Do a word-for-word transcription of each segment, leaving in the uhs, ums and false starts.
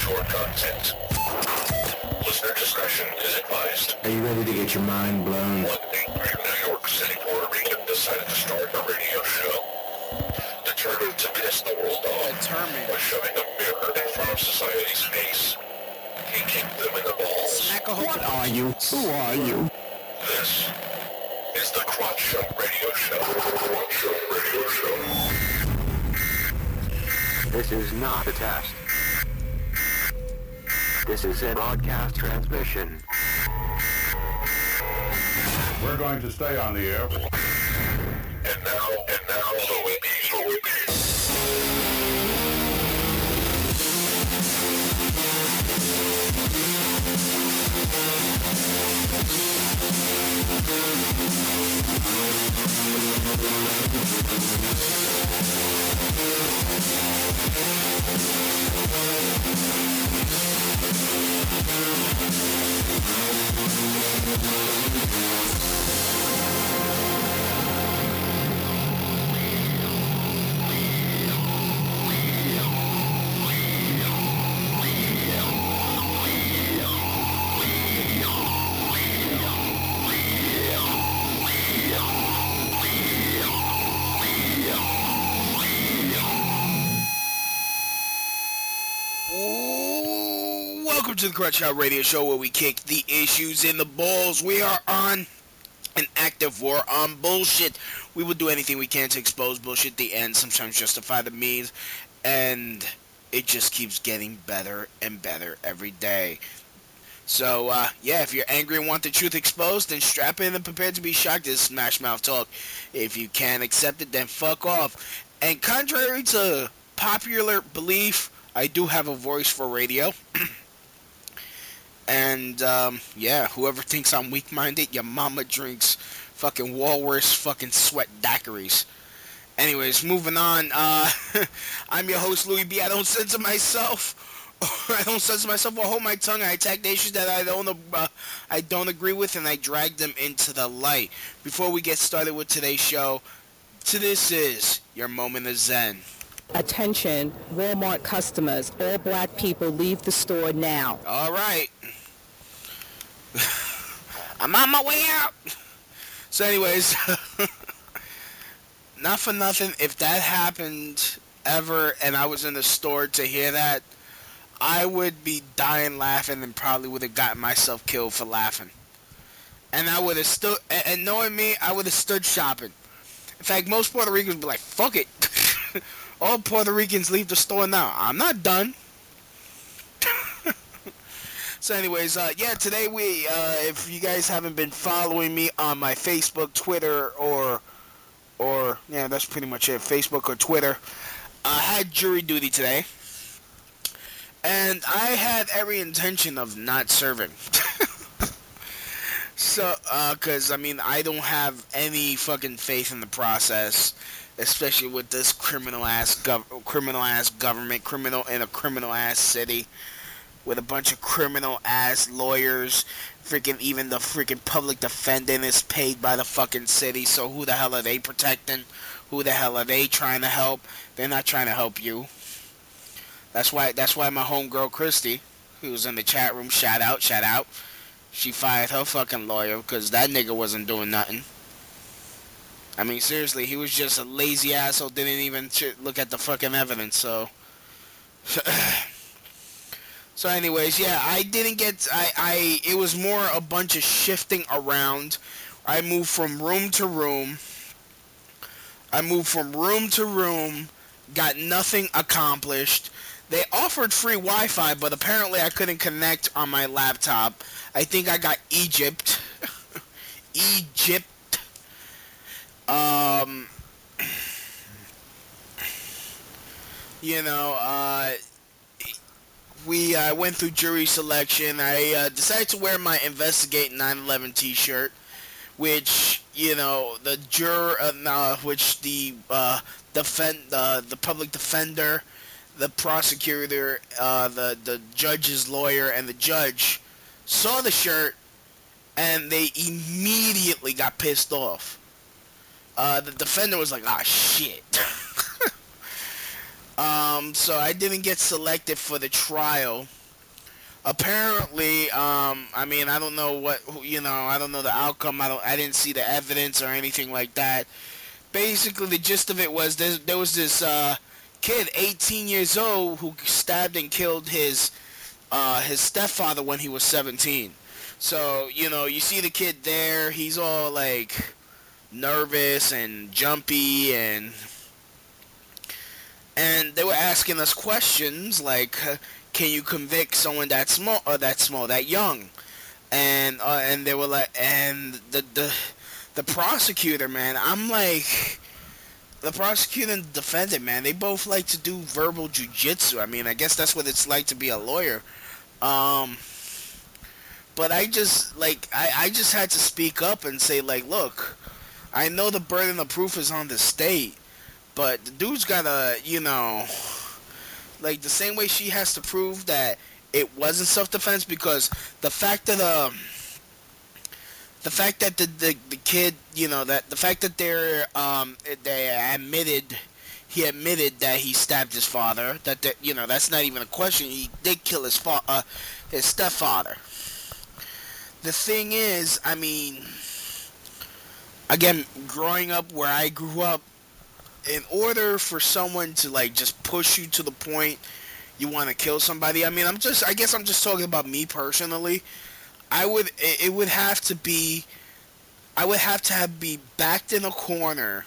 mature content. Listener discretion is advised. Are you ready to get your mind blown? One angry New York City Puerto Rican decided to start a radio show. Determined to piss the world off Determined. by shoving a mirror in front of society's face. He kicked them in the balls. Smack a What are you? Who are you? This is the Crotch Show Radio Show. Crotch Show Radio Show. This is not a test. This is a broadcast transmission. We're going to stay on the air. And now, and now, Louis B. Louis B. Welcome to the Crutch Out Radio Show, where we kick the issues in the balls. We are on an active war on bullshit. We will do anything we can to expose bullshit, the end, sometimes justify the means, and it just keeps getting better and better every day. So, uh, yeah, if you're angry and want the truth exposed, then strap in and prepare to be shocked. This is Smash Mouth Talk. If you can't accept it, then fuck off. And contrary to popular belief, I do have a voice for radio. And, um, yeah, whoever thinks I'm weak-minded, your mama drinks fucking Walrus fucking sweat daiquiris. Anyways, moving on. Uh, I'm your host, Louis B. I don't censor myself. I don't censor myself or hold my tongue. I attack the issues that I don't, uh, I don't agree with, and I drag them into the light. Before we get started with today's show, to this is your moment of zen. Attention, Walmart customers. All black people leave the store now. All right. I'm on my way out. So anyways, not for nothing, if that happened ever and I was in the store to hear that, I would be dying laughing and probably would have gotten myself killed for laughing. And I would have stood, and knowing me, I would have stood shopping. In fact, most Puerto Ricans would be like, fuck it. All Puerto Ricans leave the store now. I'm not done. So anyways, uh, yeah, today we, uh, if you guys haven't been following me on my Facebook, Twitter, or, or, yeah, that's pretty much it, Facebook or Twitter, I had jury duty today. And I had every intention of not serving. So, uh, cause, I mean, I don't have any fucking faith in the process, especially with this criminal-ass gov- criminal-ass government, criminal in a criminal-ass city, with a bunch of criminal-ass lawyers. Freaking even the freaking public defendant is paid by the fucking city, so who the hell are they protecting? Who the hell are they trying to help? They're not trying to help you. That's why, that's why my homegirl, Christy, who was in the chat room, shout out, shout out, she fired her fucking lawyer, because that nigga wasn't doing nothing. I mean, seriously, he was just a lazy asshole, didn't even look at the fucking evidence, so... So anyways, yeah, I didn't get, I, I, it was more a bunch of shifting around. I moved from room to room. I moved from room to room, got nothing accomplished. They offered free Wi-Fi, but apparently I couldn't connect on my laptop. I think I got Egypt. Egypt. Um, you know, uh... we uh, went through jury selection. I uh, decided to wear my Investigate nine eleven t-shirt, which, you know, the juror, uh, uh, which the uh, defend, uh, the public defender, the prosecutor, uh, the the judge's lawyer, and the judge saw the shirt, and they immediately got pissed off. Uh, the defender was like, "Ah, shit." Um, so I didn't get selected for the trial. apparently, um, I mean, I don't know what you know. I don't know the outcome. I don't. I didn't see the evidence or anything like that. Basically, the gist of it was there, there was this uh, kid, eighteen years old, who stabbed and killed his uh, his stepfather when he was seventeen. So you know, you see the kid there. He's all like nervous and jumpy, and and they were asking us questions like, uh, "Can you convict someone that small or that small, that young?" And uh, and they were like, and the the the prosecutor, man, I'm like, the prosecutor and defendant, man, they both like to do verbal jujitsu. I mean, I guess that's what it's like to be a lawyer. Um, but I just like I I just had to speak up and say like, look, I know the burden of proof is on the state, but the dude's gotta, you know, like the same way she has to prove that it wasn't self-defense, because the fact that um the fact that the, the the kid, you know, that the fact that they're um they admitted he admitted that he stabbed his father, that that you know, that's not even a question. He did kill his fa- uh, his stepfather. The thing is, I mean, again, growing up where I grew up, in order for someone to like just push you to the point you want to kill somebody, I mean, I'm just, I guess I'm just talking about me personally. I would, it, it would have to be, I would have to have be backed in a corner,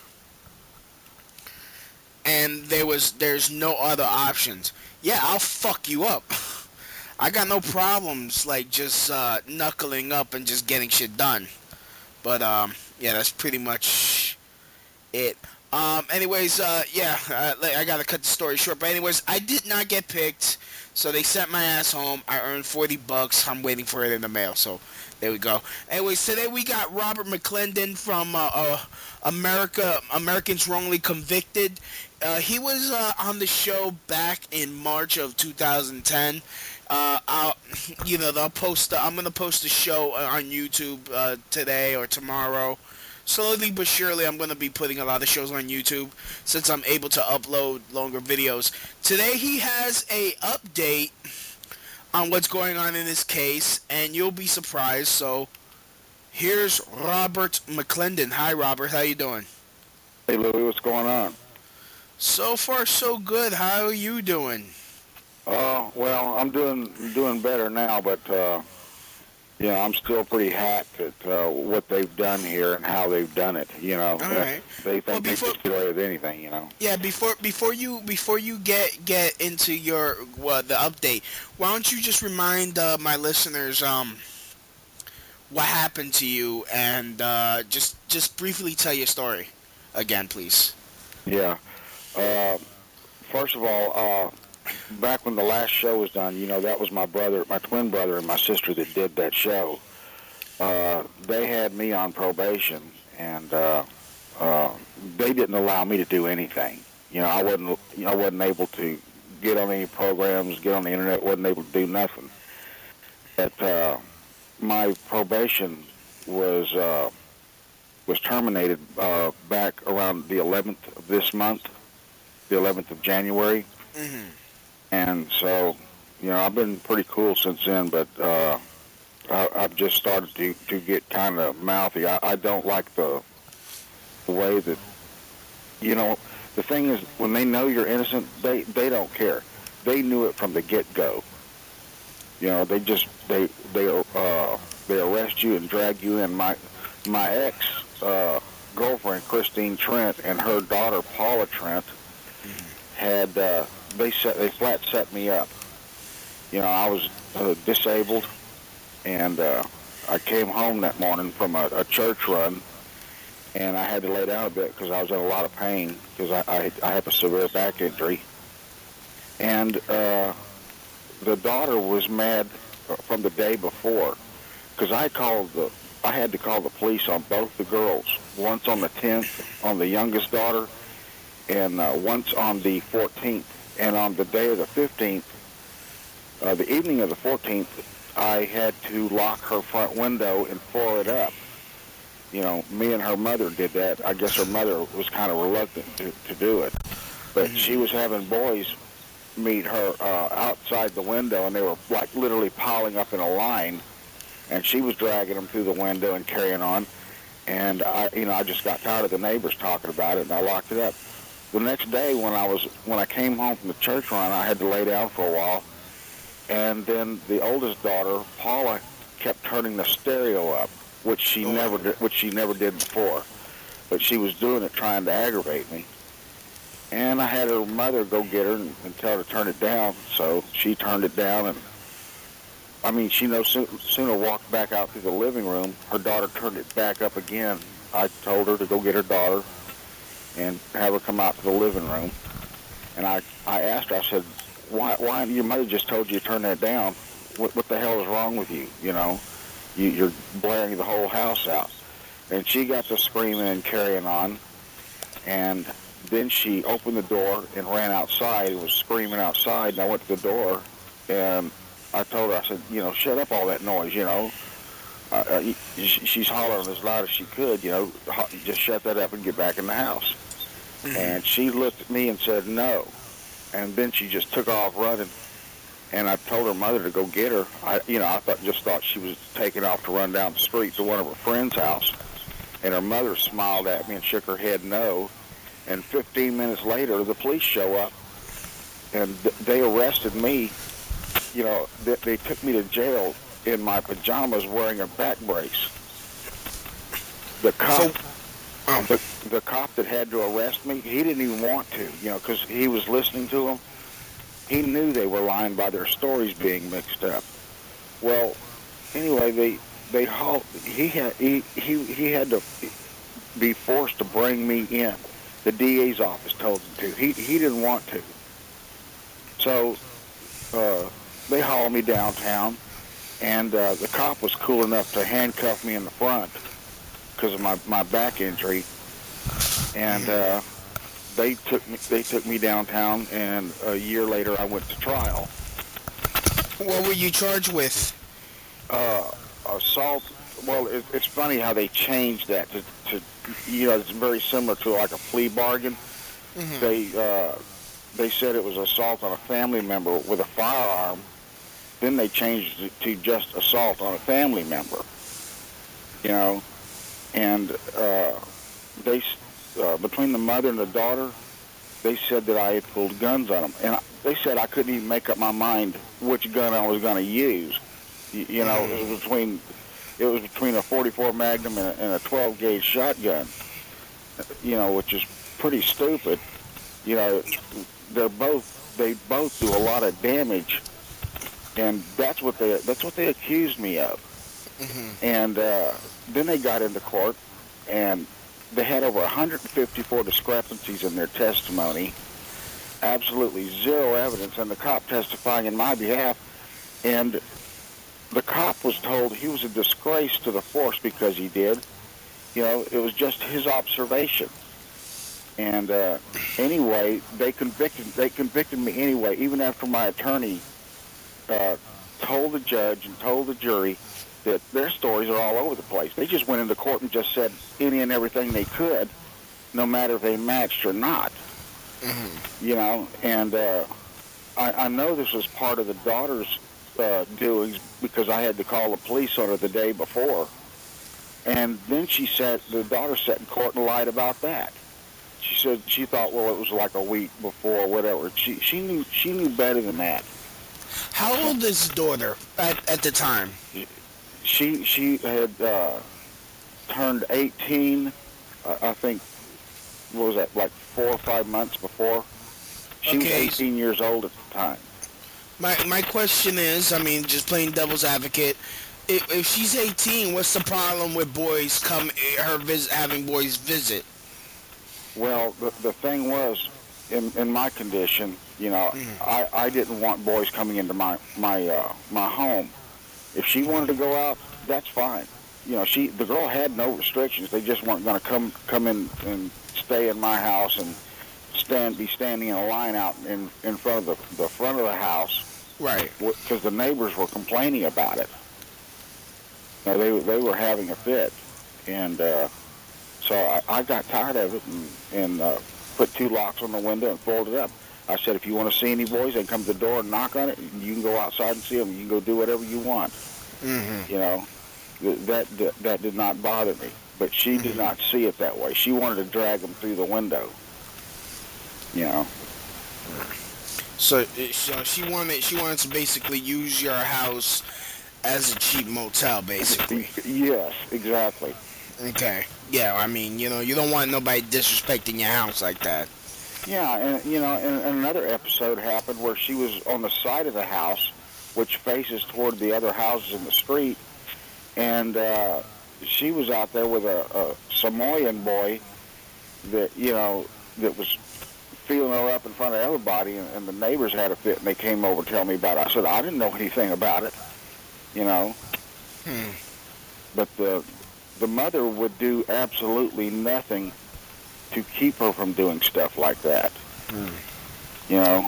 and there was, there's no other options. Yeah, I'll fuck you up. I got no problems like just uh, knuckling up and just getting shit done. But um, yeah, that's pretty much it. Um, anyways, uh, yeah, uh, I gotta cut the story short. But anyways, I did not get picked, so they sent my ass home. I earned forty bucks. I'm waiting for it in the mail. So there we go. Anyways, today we got Robert McClendon from uh, uh, America, Americans Wrongly Convicted. Uh, he was uh, on the show back in March of two thousand ten. Uh, I'll, you know, they'll post. I'm gonna post the show on YouTube uh, today or tomorrow. Slowly but surely, I'm going to be putting a lot of shows on YouTube since I'm able to upload longer videos. Today, he has a update on what's going on in this case, and you'll be surprised. So, here's Robert McClendon. Hi, Robert. How you doing? Hey, Louie. What's going on? So far, so good. How are you doing? Uh, well, I'm doing doing better now, but uh, you know, I'm still pretty hacked at uh, what they've done here and how they've done it. You know, All right. They think Well, they before- can get away with anything. You know. Yeah, before before you before you get get into your uh, the update, why don't you just remind uh, my listeners um what happened to you, and uh, just just briefly tell your story again, please. Yeah. Uh, first of all, uh, back when the last show was done, you know, that was my brother, my twin brother, and my sister that did that show. Uh, they had me on probation, and uh, uh, they didn't allow me to do anything. You know, I wasn't, you know, I wasn't able to get on any programs, get on the internet, wasn't able to do nothing. But uh, my probation was uh, was terminated uh, back around the eleventh of this month, the eleventh of January. Mm-hmm. And so, you know, I've been pretty cool since then, but uh, I, I've just started to, to get kind of mouthy. I, I don't like the, the way that, you know, the thing is, when they know you're innocent, they, they don't care. They knew it from the get-go. You know, they just, they they uh, they arrest you and drag you in. My, my ex uh, girlfriend, Christine Trent, and her daughter, Paula Trent, had... Uh, They set they flat set me up. You know, I was uh, disabled, and uh, I came home that morning from a, a church run, and I had to lay down a bit because I was in a lot of pain because I, I I have a severe back injury. And uh, the daughter was mad from the day before because I called the I had to call the police on both the girls. Once on the tenth on the youngest daughter, and uh, once on the fourteenth. And on the day of the fifteenth, uh, the evening of the fourteenth, I had to lock her front window and floor it up. You know, me and her mother did that. I guess her mother was kind of reluctant to, to do it. But mm-hmm. she was having boys meet her uh, outside the window, and they were like literally piling up in a line, and she was dragging them through the window and carrying on. And I, you know, I just got tired of the neighbors talking about it, and I locked it up. The next day, when I was when I came home from the church run, I had to lay down for a while, and then the oldest daughter, Paula, kept turning the stereo up, which she oh. never did, which she never did before, but she was doing it trying to aggravate me. And I had her mother go get her and, and tell her to turn it down, so she turned it down, and I mean, she no so, sooner walked back out through the living room, her daughter turned it back up again. I told her to go get her daughter and have her come out to the living room. And I, I asked her, I said, why, why, your mother just told you to turn that down. What, what the hell is wrong with you? You know, you, you're blaring the whole house out. And she got to screaming and carrying on. And then she opened the door and ran outside and was screaming outside. And I went to the door, and I told her, I said, you know, shut up all that noise, you know. Uh, uh, she's hollering as loud as she could, you know, just shut that up and get back in the house. Mm-hmm. And she looked at me and said no. And then she just took off running. And I told her mother to go get her. I, you know, I thought, just thought she was taking off to run down the street to one of her friend's house. And her mother smiled at me and shook her head no. And fifteen minutes later, the police show up, and th- they arrested me. You know, they, they took me to jail in my pajamas wearing a back brace. The cop, So, um, the, the cop that had to arrest me, he didn't even want to, you know, because he was listening to them. He knew they were lying by their stories being mixed up. Well, anyway, they they hauled, he had he, he he had to be forced to bring me in. The D A's office told him to. He he didn't want to. So uh, they hauled me downtown, and uh, the cop was cool enough to handcuff me in the front because of my, my back injury. And uh, they took me they took me downtown, and a year later I went to trial. What were you charged with? Uh, assault. Well, it, it's funny how they changed that to, to, you know, it's very similar to like a plea bargain. Mm-hmm. They uh, they said it was assault on a family member with a firearm. Then they changed it to just assault on a family member. You know, and uh, they uh, between the mother and the daughter, they said that I had pulled guns on them, and I, they said I couldn't even make up my mind which gun I was going to use. You, you know, mm-hmm. it was between. It was between a forty-four Magnum and a, and a twelve gauge shotgun, you know, which is pretty stupid. You know, they're both they both do a lot of damage, and that's what they that's what they accused me of. Mm-hmm. And uh, then they got into court, and they had over one hundred fifty-four discrepancies in their testimony, absolutely zero evidence, and the cop testifying in my behalf, and the cop was told he was a disgrace to the force because he did. You know, it was just his observation. And uh, anyway, they convicted they convicted me anyway, even after my attorney uh, told the judge and told the jury that their stories are all over the place. They just went into court and just said any and everything they could, no matter if they matched or not. Mm-hmm. You know, and uh, I, I know this was part of the daughter's Uh, doings because I had to call the police on her the day before, and then she said the daughter sat in court and lied about that. She said she thought, well, it was like a week before, or whatever. She she knew she knew better than that. How old is the daughter at, at the time? She she had uh, turned eighteen, uh, I think. What was that, like four or five months before? She okay. was eighteen years old at the time. My my question is, I mean, just playing devil's advocate, if, if she's eighteen, what's the problem with boys come her visit, having boys visit? Well, the the thing was, in in my condition, you know, mm. I, I didn't want boys coming into my my uh, my home. If she wanted to go out, that's fine. You know, she the girl had no restrictions. They just weren't going to come come in and stay in my house and stand be standing in a line out in in front of the the front of the house. Right. Because the neighbors were complaining about it. Now, they they were having a fit, and uh, so I, I got tired of it and, and uh, put two locks on the window and folded it up. I said, if you want to see any boys, they come to the door and knock on it. You can go outside and see them. You can go do whatever you want. Mm-hmm. You know, that, that that did not bother me. But she did not see it that way. She wanted to drag them through the window. You know. So, so she wanted she wanted to basically use your house as a cheap motel, basically. Yes, exactly. Okay. Yeah, I mean, you know, you don't want nobody disrespecting your house like that. Yeah, and you know, and, and another episode happened where she was on the side of the house, which faces toward the other houses in the street, and uh, she was out there with a, a Samoan boy that, you know, that was feeling her up in front of everybody, and, and the neighbors had a fit, and they came over to tell me about it. I said, I didn't know anything about it, you know. Hmm. But the the mother would do absolutely nothing to keep her from doing stuff like that. Hmm. You know?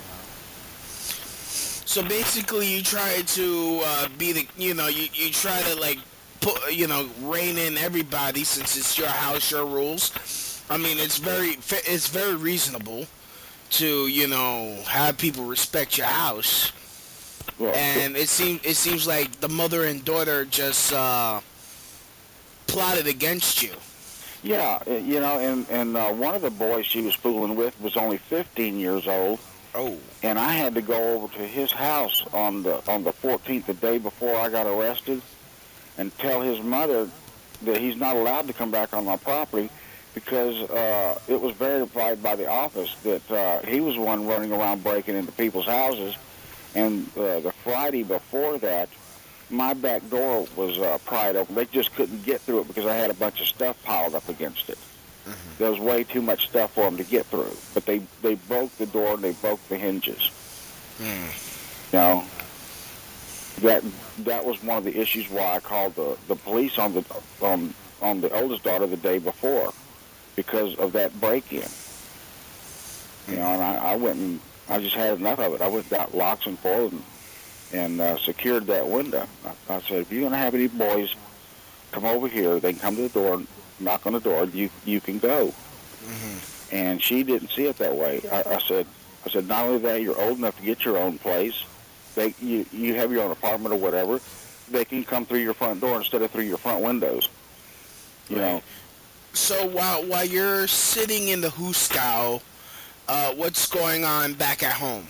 So basically you try to uh, be the, you know, you, you try to, like, put, you know, rein in everybody since it's your house, your rules. I mean, it's very, it's very reasonable to, you know, have people respect your house. Well, And it seems, it seems like the mother and daughter just uh, plotted against you. yeah, uh, you know, and, and uh, one of the boys she was fooling with was only fifteen years old, Oh. and I had to go over to his house on the on the fourteenth, the day before I got arrested, and tell his mother that he's not allowed to come back on my property because uh, it was verified by the office that uh, he was the one running around breaking into people's houses. And uh, the Friday before that, my back door was uh, pried open. They just couldn't get through it because I had a bunch of stuff piled up against it. Mm-hmm. There was way too much stuff for them to get through. But they, they broke the door and they broke the hinges. Mm. You know, that that was one of the issues why I called the, the police on the on on the oldest daughter the day before, because of that break-in. You know, and I, I went and I just had enough of it. I went and got locks and foil and, and uh, secured that window. I, I said, if you're going to have any boys come over here, they can come to the door, knock on the door, you you can go. Mm-hmm. And she didn't see it that way. I, I said, I said, not only that, you're old enough to get your own place. They you you have your own apartment or whatever. They can come through your front door instead of through your front windows. You know. So while while you're sitting in the Hooskow, uh, what's going on back at home?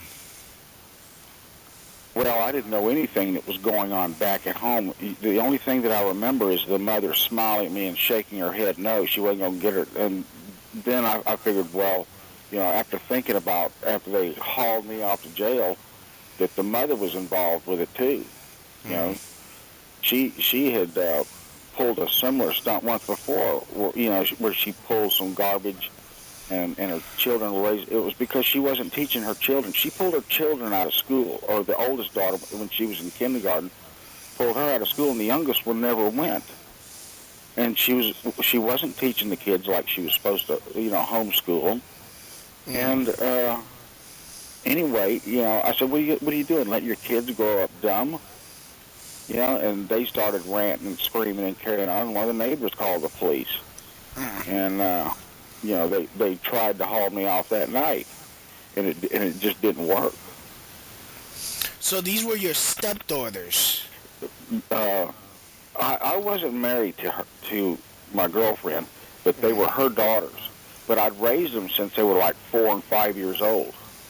Well, I didn't know anything that was going on back at home. The only thing that I remember is the mother smiling at me and shaking her head no. She wasn't going to get her. And then I, I figured, well, you know, after thinking about, after they hauled me off to jail, that the mother was involved with it too. You know, she she had uh, pulled a similar stunt once before, where, you know, where she pulled some garbage and, and her children were raised. It was because she wasn't teaching her children. She pulled her children out of school, or the oldest daughter, when she was in kindergarten, pulled her out of school, and the youngest one never went. And she was she wasn't teaching the kids like she was supposed to, you know, homeschool them. Mm. And uh, anyway, you know, I said, what are you, what are you doing? Let your kids grow up dumb? You know, and they started ranting and screaming and carrying on. One of the neighbors called the police. Mm. And, uh, you know, they, they tried to haul me off that night, and it and it just didn't work. So these were your stepdaughters. Uh, I, I wasn't married to her, to my girlfriend, but they were her daughters. But I'd raised them since they were like four and five years old.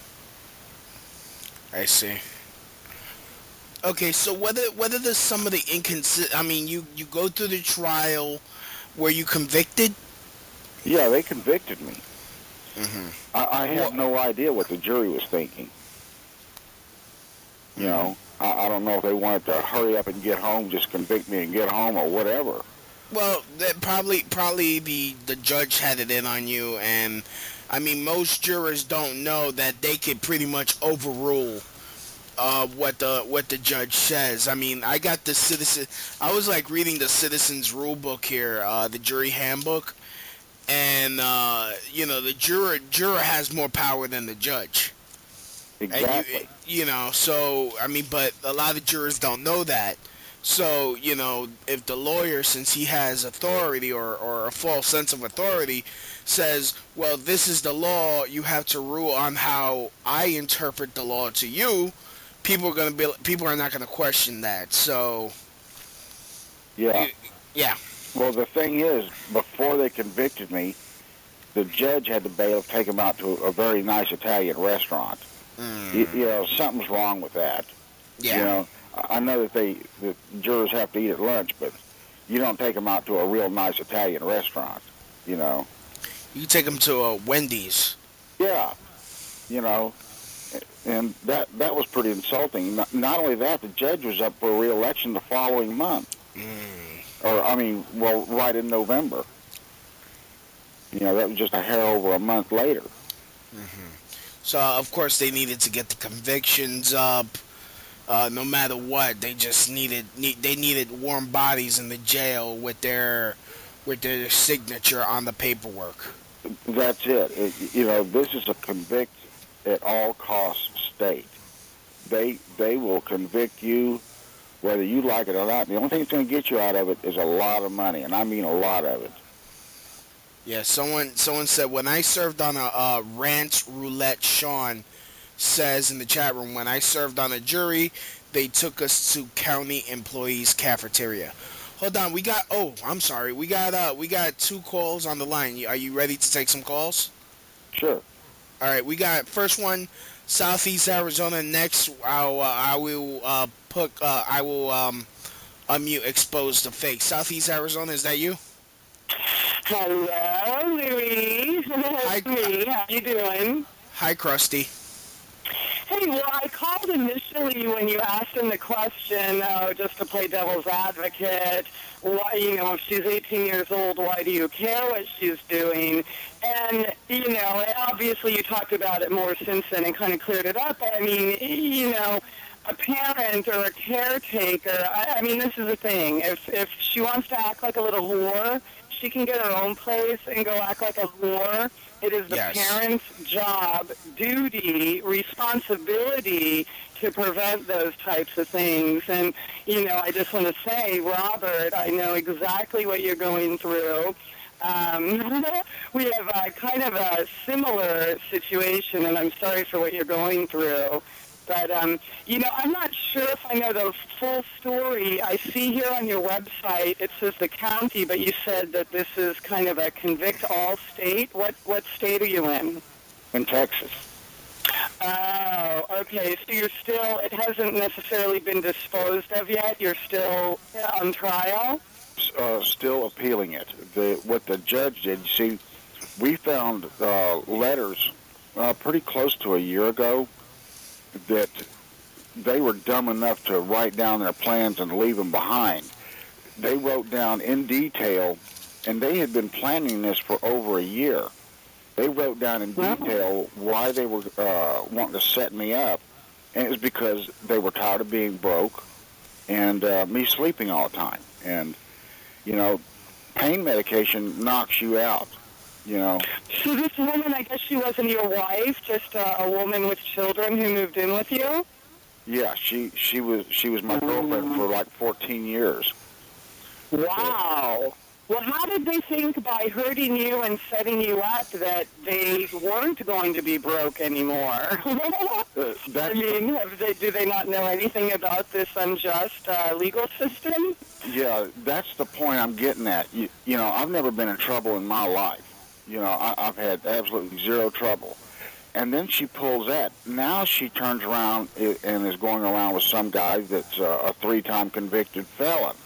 I see. Okay, so whether whether there's some of the inconsistent, I mean, you, you go through the trial, were you convicted? Yeah, they convicted me. Mm-hmm. I, I had no idea what the jury was thinking. You know, I, I don't know if they wanted to hurry up and get home, just convict me and get home, or whatever. Well, that probably probably the, the judge had it in on you, and I mean, most jurors don't know that they could pretty much overrule uh, what the what the judge says. I mean, I got the citizen. I was like reading the Citizens Rule Book here, uh, the jury handbook, and uh, you know, the juror juror has more power than the judge. Exactly. You, you know, so I mean, but a lot of jurors don't know that. So, you know, if the lawyer, since he has authority or, or a false sense of authority, says, well, this is the law, you have to rule on how I interpret the law to you, people are gonna be people are not gonna question that. So Yeah. yeah. Well, the thing is, before they convicted me, the judge had the bailiff take him out to a very nice Italian restaurant. Mm. You, you know, something's wrong with that. Yeah. You know, I I know that they the jurors have to eat at lunch, but you don't take them out to a real nice Italian restaurant. You know. You take them to a Wendy's. Yeah. You know, and that that was pretty insulting. Not, not only that, the judge was up for re-election the following month. Mm. Or, I mean, well, right in November. You know, that was just a hair over a month later. Mm-hmm. So, of course, they needed to get the convictions up. Uh, no matter what, they just needed need, they needed warm bodies in the jail with their with their signature on the paperwork. That's it. it. You know, this is a convict at all costs state. They they will convict you whether you like it or not. The only thing that's going to get you out of it is a lot of money, and I mean a lot of it. Yeah, someone someone said, when I served on a uh, ranch roulette, Sean says in the chat room, when I served on a jury, they took us to county employees' cafeteria. Hold on, we got, oh, I'm sorry, we got uh, we got two calls on the line. Are you ready to take some calls? Sure. All right, we got first one, Southeast Arizona. Next, I'll, uh, I will uh, put, uh, I will um, unmute, expose the fake. Southeast Arizona, is that you? Hello, Louie. Hi. That's me. How you doing? Hi, Krusty. Hey, well, I called initially when you asked him the question, uh, just to play devil's advocate. Why, you know, if she's eighteen years old, why do you care what she's doing? And, you know, obviously you talked about it more since then and kind of cleared it up. I mean, you know, a parent or a caretaker, I, I mean, this is the thing. If, if she wants to act like a little whore, she can get her own place and go act like a whore. It is the Yes. parent's job, duty, responsibility to prevent those types of things. And, you know, I just want to say, Robert, I know exactly what you're going through. Um, we have a, kind of a similar situation, and I'm sorry for what you're going through. But, um, you know, I'm not sure if I know the full story. I see here on your website it says the county, but you said that this is kind of a convict all state. What what state are you in? In Texas. Oh, okay. So you're still, it hasn't necessarily been disposed of yet. You're still on trial? Uh, still appealing it. The, what the judge did, you see, we found uh, letters uh, pretty close to a year ago that they were dumb enough to write down their plans and leave them behind. They wrote down in detail, and they had been planning this for over a year. They wrote down in detail why they were uh, wanting to set me up, and it was because they were tired of being broke and uh, me sleeping all the time. And, you know, pain medication knocks you out. You know. So this woman, I guess she wasn't your wife, just uh, a woman with children who moved in with you? Yeah, she she was she was my girlfriend for like fourteen years. Wow. Well, how did they think by hurting you and setting you up that they weren't going to be broke anymore? Uh, that's I mean, have they, do they not know anything about this unjust uh, legal system? yeah, that's the point I'm getting at. You, you know, I've never been in trouble in my life. You know, I, I've had absolutely zero trouble. And then she pulls that. Now she turns around and is going around with some guy that's a, a three-time convicted felon.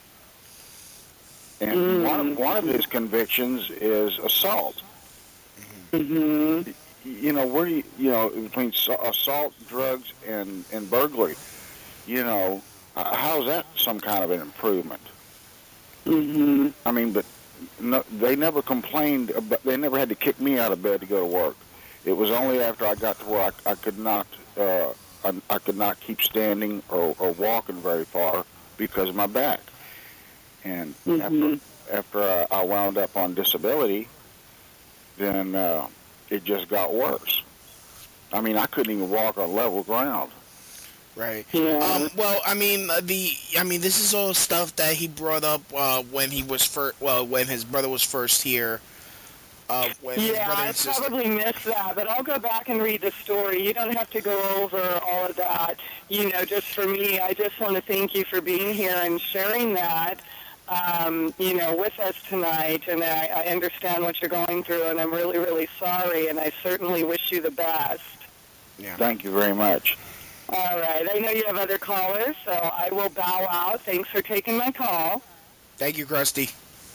And Mm. one of one of his convictions is assault. Mm-hmm. You know, where you you know between so- assault, drugs, and and burglary. You know, uh, how is that some kind of an improvement? Mm-hmm. I mean, but no, they never complained. About, they never had to kick me out of bed to go to work. It was only after I got to where I, I could not uh, I, I could not keep standing or, or walking very far because of my back. And Mhm. after after uh, I wound up on disability, then uh, it just got worse. I mean, I couldn't even walk on level ground. Right. Yeah. Um, well, I mean, uh, the I mean, this is all stuff that he brought up uh, when he was first. Well, when his brother was first here. Uh, when his Yeah, brother I and sister. probably missed that, but I'll go back and read the story. You don't have to go over all of that. You know, just for me, I just want to thank you for being here and sharing that, um, you know, with us tonight. And I, I understand what you're going through, and I'm really, really sorry, and I certainly wish you the best. Yeah. Thank you very much. All right. I know you have other callers, so I will bow out. Thanks for taking my call. Thank you, Krusty.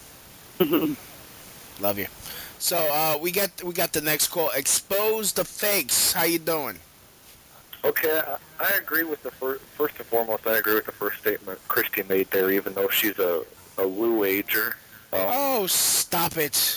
Love you. So uh, we got we got the next call. Expose the fakes. How you doing? Okay, I, I agree with the first. First and foremost, I agree with the first statement Christy made there. Even though she's a a woo ager. Um, Oh, stop it.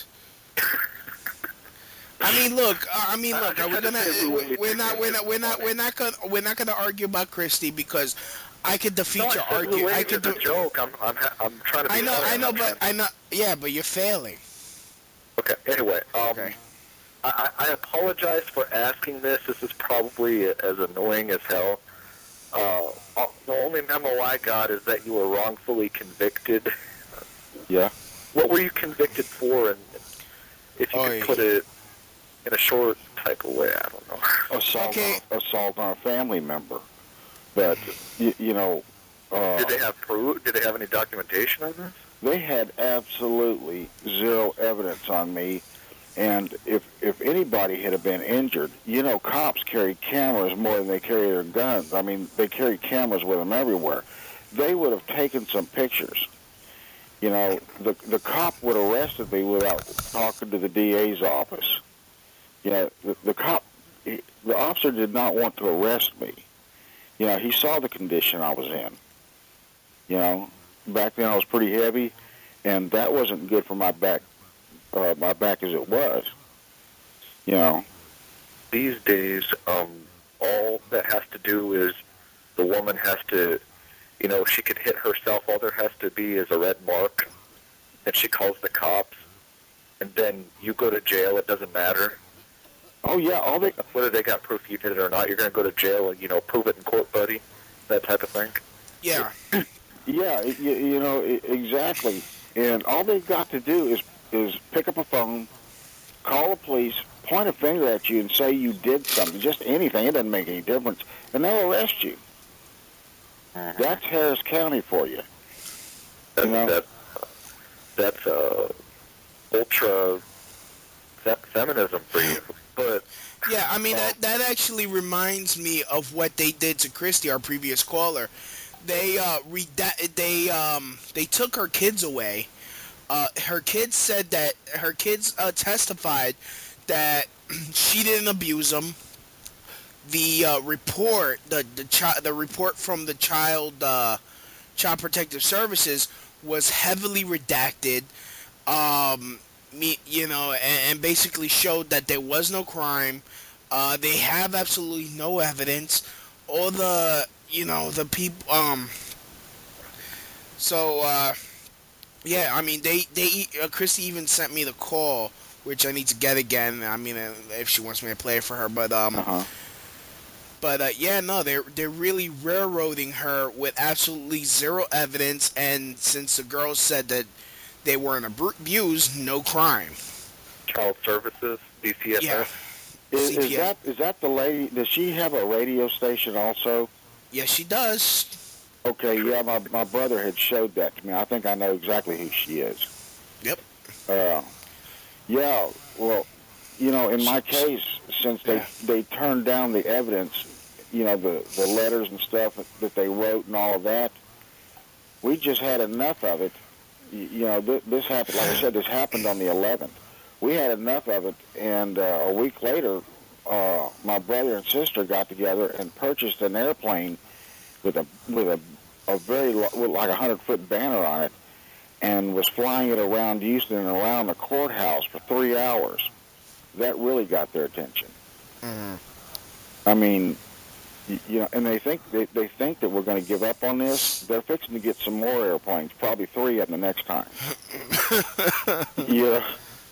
I mean, look. Uh, I mean, look. Are we gonna? We're not. We're not. We're not. We're not gonna. We're not gonna argue about Christy because I could defeat no, your I said argument. woo I ager could is do. a joke. I'm I'm ha- I'm trying to. Be I know. funny. I I'm know. not But trying I know. Yeah, but you're failing. Okay. Anyway, um, Okay. I, I apologize for asking this. This is probably as annoying as hell. Uh, uh, the only memo I got is that you were wrongfully convicted. Yeah. What were you convicted for? And if you Oh, could yeah. put it in a short type of way, I don't know. Assault, Okay. on, assault on a family member. But, you, you know, uh, Did they have proof? Did they have any documentation on this? they had absolutely zero evidence on me. And if if anybody had been injured, you know, cops carry cameras more than they carry their guns. I mean, they carry cameras with them everywhere. They would have taken some pictures. You know, the the cop would have arrested me without talking to the D A's office. You know, the, the cop, he, the officer did not want to arrest me. You know, he saw the condition I was in. You know, back then I was pretty heavy, and that wasn't good for my back. Uh, my back as it was, you know. These days, um, all that has to do is the woman has to, you know, she could hit herself. All there has to be is a red mark, and she calls the cops, and then you go to jail. It doesn't matter Oh yeah, all they whether they got proof you did it or not. You're going to go to jail and, you know, prove it in court, buddy. That type of thing. Yeah. yeah, it, you, you know it, exactly. And all they've got to do is is pick up a phone, call the police, point a finger at you, and say you did something. Just anything. It doesn't make any difference, and they'll arrest you. That's Harris County for you. That's, You know? that, that's uh, ultra fe- feminism for you. But Yeah, I mean, that, that actually reminds me of what they did to Christy, our previous caller. They uh, reda- they um, they took her kids away. Uh, her kids said that her kids uh, testified that she didn't abuse them. The uh, report, the the chi- the report from the child uh, child protective services was heavily redacted. Um, me, you know, and, and basically showed that there was no crime. Uh, they have absolutely no evidence. All the, you know, the people. Um. So, uh, yeah, I mean, they they uh, Christy even sent me the call, which I need to get again. I mean, uh, if she wants me to play it for her, but um. Uh-huh. But uh, yeah, no, they're they're really railroading her with absolutely zero evidence, and since the girls said that they weren't abu- abused, no crime. child services, D C F S. Yeah. Is, C is P S. that is that the lady? Does she have a radio station also? Yes, she does. Okay, yeah, my my brother had showed that to me. I think I know exactly who she is. Yep. Uh, yeah, well, you know, in my case, since they Yeah. they turned down the evidence, you know, the the letters and stuff that, that they wrote and all of that, we just had enough of it. You, you know, th- this happened. Like I said, this happened on the eleventh. We had enough of it, and uh, a week later, uh, my brother and sister got together and purchased an airplane with a with a a very lo- with like a hundred foot banner on it, and was flying it around Houston and around the courthouse for three hours. That really got their attention. Mm-hmm. I mean, y- you know, and they think they, they think that we're going to give up on this. They're fixing to get some more airplanes, probably three of them the next time. yeah.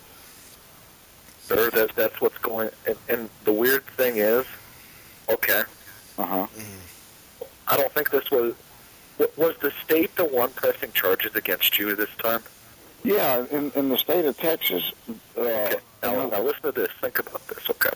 Sir, that, that's what's going. And, and the weird thing is, okay, Uh huh. I don't think this was. wa- Was the state the one pressing charges against you this time? Yeah, in, in the state of Texas, uh, Okay. listen to this. Think about this, okay?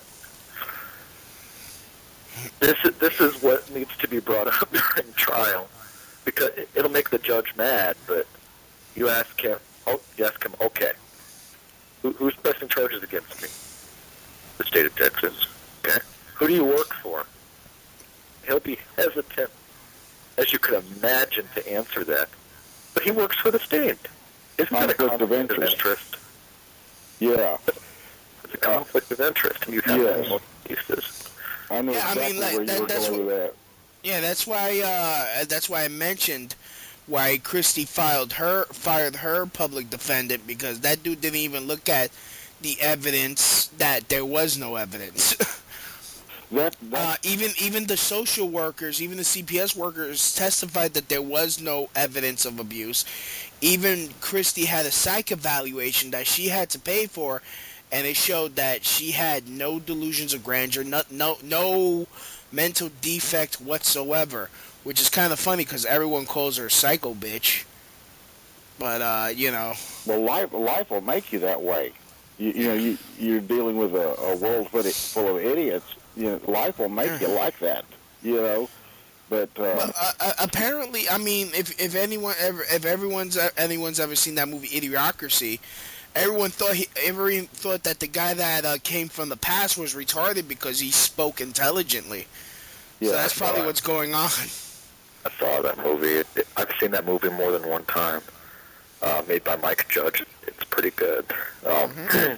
This is, this is what needs to be brought up during trial, because it- it'll make the judge mad. But you ask him, oh, you ask him, okay, Who, who's pressing charges against me? The state of Texas. Okay. Who do you work for? He'll be hesitant, as you could imagine, to answer that. But he works for the state. Isn't that a Conflict of conflict of interest. interest? Yeah, It's a conflict of interest, and you have Yes. that in most cases. I know Yeah, I exactly mean, like, where that- you were that's going with that. Yeah, that's why. Uh, that's why I mentioned why Christie filed her fired her public defendant, because that dude didn't even look at the evidence that there was no evidence. That, uh, that even even the social workers, even the C P S workers testified that there was no evidence of abuse. Even Christie had a psych evaluation that she had to pay for, and it showed that she had no delusions of grandeur, no no no mental defect whatsoever, which is kind of funny because everyone calls her a psycho bitch. But uh, you know, well, life life will make you that way. You, you know, you you're dealing with a, a world full of, full of idiots. You know, life will make you like that. You know, but uh, well, uh, uh, apparently, I mean, if if anyone ever, if everyone's anyone's ever seen that movie Idiocracy, everyone thought he, everyone thought that the guy that uh, came from the past was retarded because he spoke intelligently. yeah, So that's probably right. what's going on. I saw that movie. It, it, I've seen that movie more than one time. Uh, made by Mike Judge. It's pretty good. Um,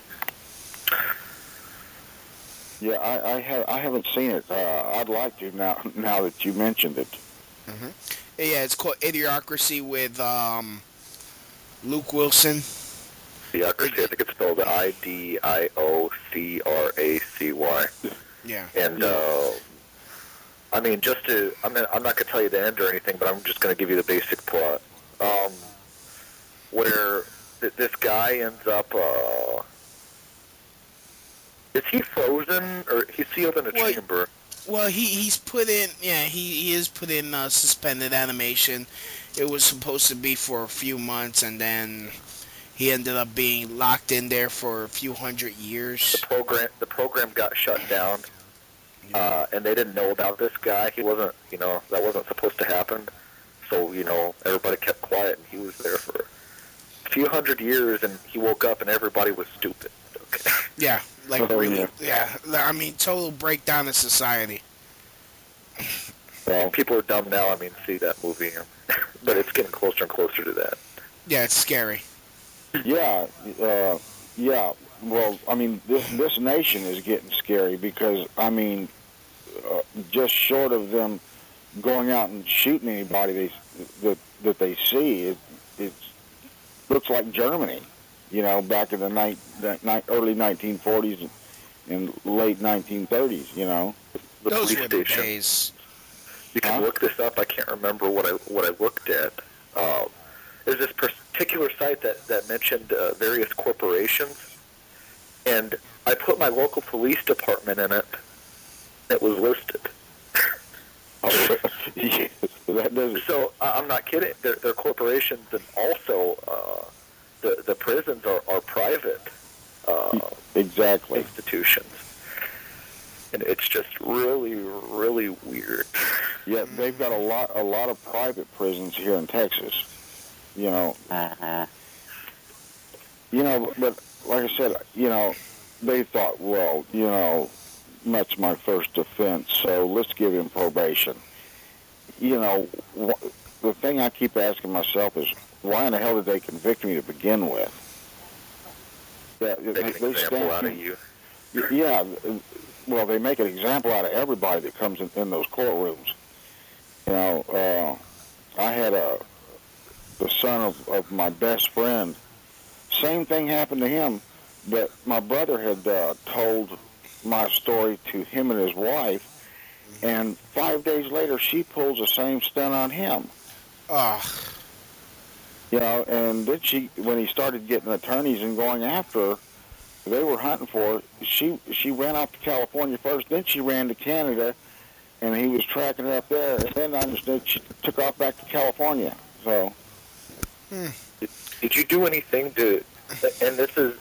yeah. I, I have I haven't seen it. Uh, I'd like to now. Now that you mentioned it. Yeah, it's called Idiocracy with um, Luke Wilson. Idiocracy, I think it's spelled I D I O C R A C Y. Yeah. And, uh, I mean, just to, I mean, I'm not going to tell you the end or anything, but I'm just going to give you the basic plot. Um, where th- this guy ends up, uh, is he frozen, or he's sealed in a Well, chamber? Well, he he's put in, yeah, he, he is put in uh, suspended animation. It was supposed to be for a few months, and then he ended up being locked in there for a few hundred years. The program, the program got shut down, uh, and they didn't know about this guy. He wasn't, you know, that wasn't supposed to happen. So, you know, everybody kept quiet, and he was there for a few hundred years, and he woke up, and everybody was stupid. Okay. Yeah, like Oh, really, yeah. yeah. I mean, total breakdown of society. Well, People are dumb now. I mean, see that movie, but it's getting closer and closer to that. Yeah, it's scary. yeah, uh, yeah. Well, I mean, this this nation is getting scary because I mean, uh, just short of them going out and shooting anybody they that that they see, it it looks like Germany. You know, back in the, night, the ni- early nineteen forties and late nineteen thirties. You know. The Those police were the station. days. You can Huh? look this up. I can't remember what I what I looked at. Um, there's this particular site that that mentioned uh, various corporations, and I put my local police department in it. It was listed. Yeah, that doesn't. So uh, I'm not kidding. They're, they're corporations, and also uh, the the prisons are are private uh, Exactly. institutions, and it's just really really weird. Yeah, they've got a lot, a lot of private prisons here in Texas. You know. You know, but like I said, you know, they thought, well, you know, that's my first offense, so let's give him probation. You know, wh- the thing I keep asking myself is, why in the hell did they convict me to begin with? Yeah, Make an they example stand- out of you. Yeah, well, they make an example out of everybody that comes in, in those courtrooms. You know, uh, I had a the son of, of my best friend. Same thing happened to him, but my brother had uh, told my story to him and his wife, and five days later, she pulls the same stunt on him. Oh, You know, and then she, when he started getting attorneys and going after her, they were hunting for her. She she ran off to California first, then she ran to Canada, and he was tracking her up there. And then I understood she took off back to California. So Did you do anything to? And this is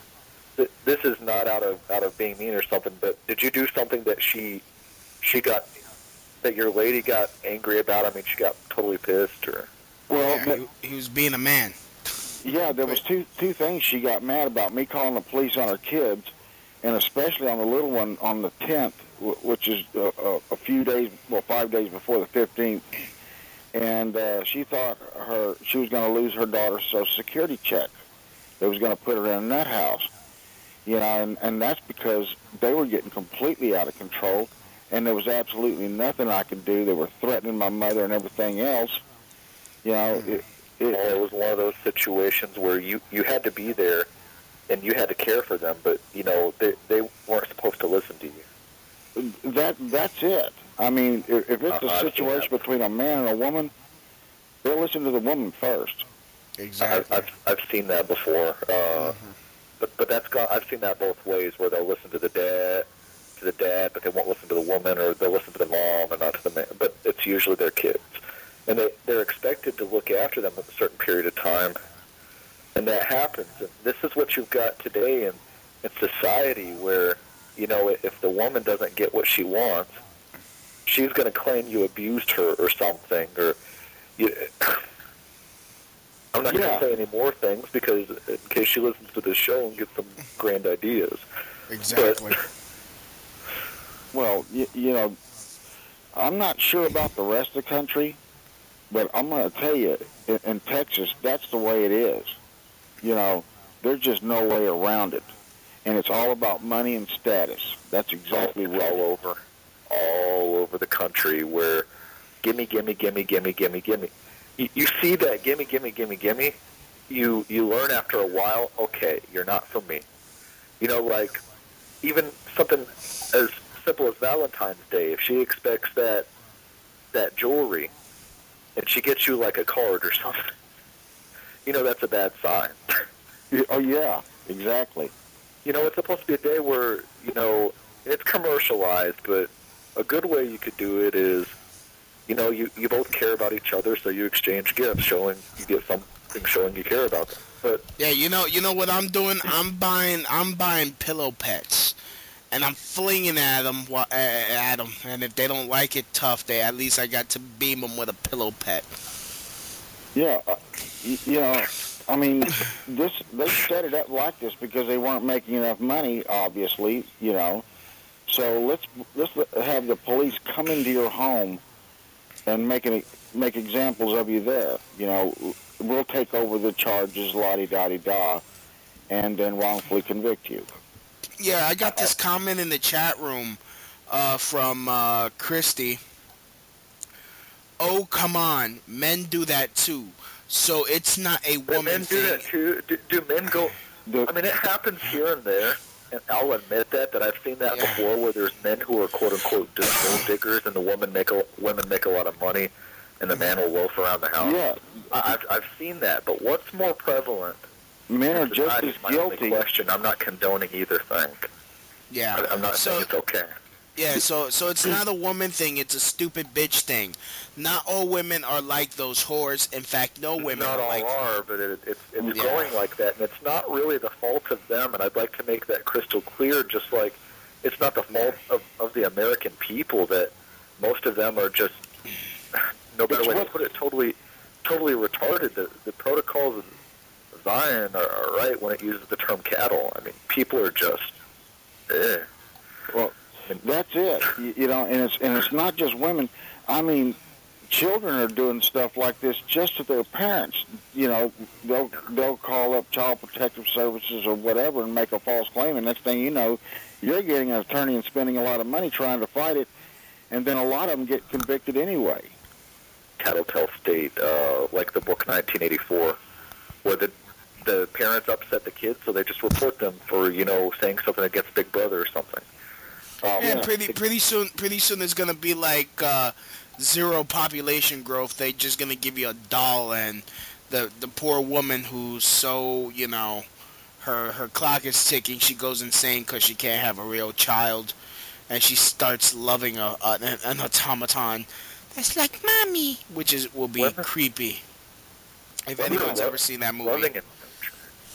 th- this is not out of out of being mean or something, but did you do something that she she got that your lady got angry about? I mean, she got totally pissed, or Well, Yeah, but, he, he was being a man. yeah, there was two two things she got mad about: me calling the police on her kids, and especially on the little one on the tenth, which is a, a, a few days, well, five days before the fifteenth. And uh, she thought her she was going to lose her daughter's Social Security check. They was going to put her in a nut house, you know, and, and that's because they were getting completely out of control, and there was absolutely nothing I could do. They were threatening my mother and everything else. You know, it, it, well, it was one of those situations where you you had to be there, and you had to care for them, but you know they they weren't supposed to listen to you. that that's it. I mean, if, if it's Uh, a I've seen situation that. between a man and a woman, they'll listen to the woman first. Exactly. I've, I've I've seen that before, uh, but but that's gone. I've seen that both ways, where they'll listen to the dad, to the dad, but they won't listen to the woman, or they'll listen to the mom and not to the man. But it's usually their kids, and they they're expected to look after them a certain period of time, and that happens. And this is what you've got today in in society, where you know if the woman doesn't get what she wants, she's going to claim you abused her or something, or you. I'm not going Yeah. to say any more things because in case she listens to this show and gets some grand ideas. Exactly. Well, you, you know, I'm not sure about the rest of the country, but I'm going to tell you, in, in Texas, that's the way it is. You know, there's just no way around it, and it's all about money and status. That's exactly It's what all over, all over the country where gimme, gimme, gimme, gimme, gimme, gimme. You, you see that gimme, gimme, gimme, gimme, you you learn after a while, okay, you're not for me. You know, like even something as simple as Valentine's Day, if she expects that that jewelry and she gets you like a card or something, you know that's a bad sign. Oh, yeah, exactly. You know, it's supposed to be a day where, you know, it's commercialized, but a good way you could do it is, you know, you, you both care about each other, so you exchange gifts, showing you get something showing you care about them. But Yeah, you know, you know what I'm doing? I'm buying, I'm buying pillow pets, and I'm flinging at them, at them. And if they don't like it, tough. They at least I got to beam them with a pillow pet. Yeah, uh, y- you know, I mean, this they set it up like this because they weren't making enough money, obviously, you know. So let's let's have the police come into your home and make an, make examples of you there. You know, we'll take over the charges, la-di-da-di-da, and then wrongfully convict you. Yeah, I got this comment in the chat room uh, from uh, Christy. Oh, come on. Men do that too. So it's not a but woman men do thing. that too. Do, do men go? The- I mean, it happens here and there, and I'll admit that that I've seen that Yeah. before, where there's men who are quote unquote just gold diggers, and the women make a women make a lot of money, and the man will loaf around the house. Yeah, I, I've I've seen that, but what's more prevalent? men are just Society as is my only guilty. question. I'm not condoning either thing. Yeah. I- I'm not so, saying it's okay. Yeah, so so it's not a woman thing, it's a stupid bitch thing. Not all women are like those whores. In fact, no women Not are all like are, but it, it's it's Yeah. growing like that, and it's not really the fault of them. And I'd like to make that crystal clear. Just like it's not the fault of, of the American people that most of them are just no better It's way to what- put it, totally totally retarded. The the protocols of Zion are, are right when it uses the term cattle. I mean, people are just. Eh. Well, that's it. You, you know, and it's and it's not just women. I mean, children are doing stuff like this just to their parents. You know, they'll they'll call up Child Protective Services or whatever and make a false claim, and next thing you know, you're getting an attorney and spending a lot of money trying to fight it, and then a lot of them get convicted anyway. Tattletale State, uh, like the book nineteen eighty-four, where the the parents upset the kids, so they just report them for, you know, saying something against Big Brother or something. Um, Yeah, pretty pretty soon pretty soon it's gonna be like uh, zero population growth. They just gonna give you a doll, and the the poor woman who's so, you know, her her clock is ticking. She goes insane because she can't have a real child, and she starts loving a, a an, an automaton that's like mommy, which is will be Women- creepy. If Women anyone's are ever seen that movie, loving it.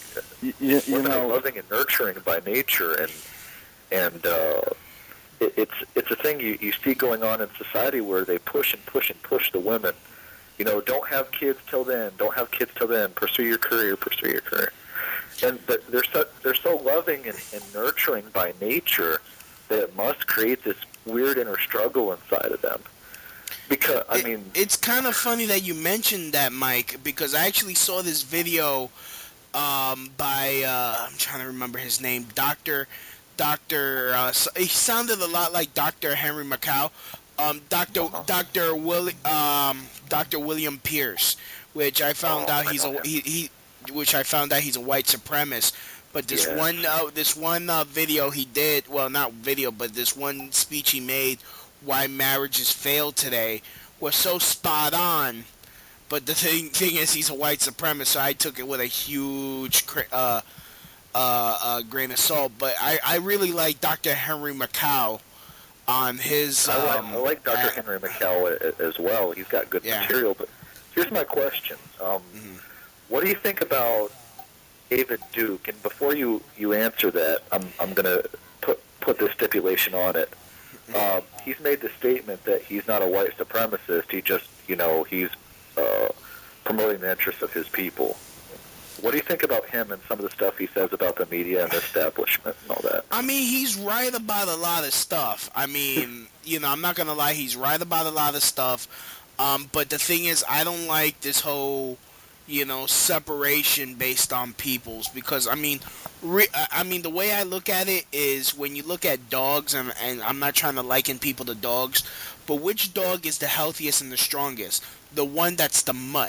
you, you women know, are loving and nurturing by nature, and and uh, it, it's it's a thing you, you see going on in society where they push and push and push the women. You know, don't have kids till then. Don't have kids till then. Pursue your career. Pursue your career. And but they're so they're so loving and, and nurturing by nature that it must create this weird inner struggle inside of them. Because I it, mean, it's kind of funny that you mentioned that, Mike, because I actually saw this video um, by uh, I'm trying to remember his name, Doctor Doctor. Uh, he sounded a lot like Doctor Henry Macau. Um, Doctor Uh-huh. Doctor Will um, Doctor William Pierce, which I found Oh, out I he's know a him. he, he which I found out he's a white supremacist. But this Yeah. one uh, this one uh, video he did, well, not video, but this one speech he made, why marriages fail today, was so spot on. But the thing thing is, he's a white supremacist, so I took it with a huge cra- uh, uh, uh, grain of salt. But I, I really like Doctor Henry Macau on his. I like Um, I like Doctor uh, Henry Macau a- as well. He's got good Yeah. material. But here's my question: um, Mhm. What do you think about David Duke? And before you, you answer that, I'm I'm gonna put put this stipulation on it. Um, he's made the statement that he's not a white supremacist. He just, you know, he's uh, promoting the interests of his people. What do you think about him and some of the stuff he says about the media and the establishment and all that? I mean, he's right about a lot of stuff. I mean, you know, I'm not gonna lie, he's right about a lot of stuff. Um, but the thing is, I don't like this whole, you know, separation based on peoples, because I mean, re- I I mean, the way I look at it is when you look at dogs, and, and I'm not trying to liken people to dogs, but which dog is the healthiest and the strongest? The one that's the mutt.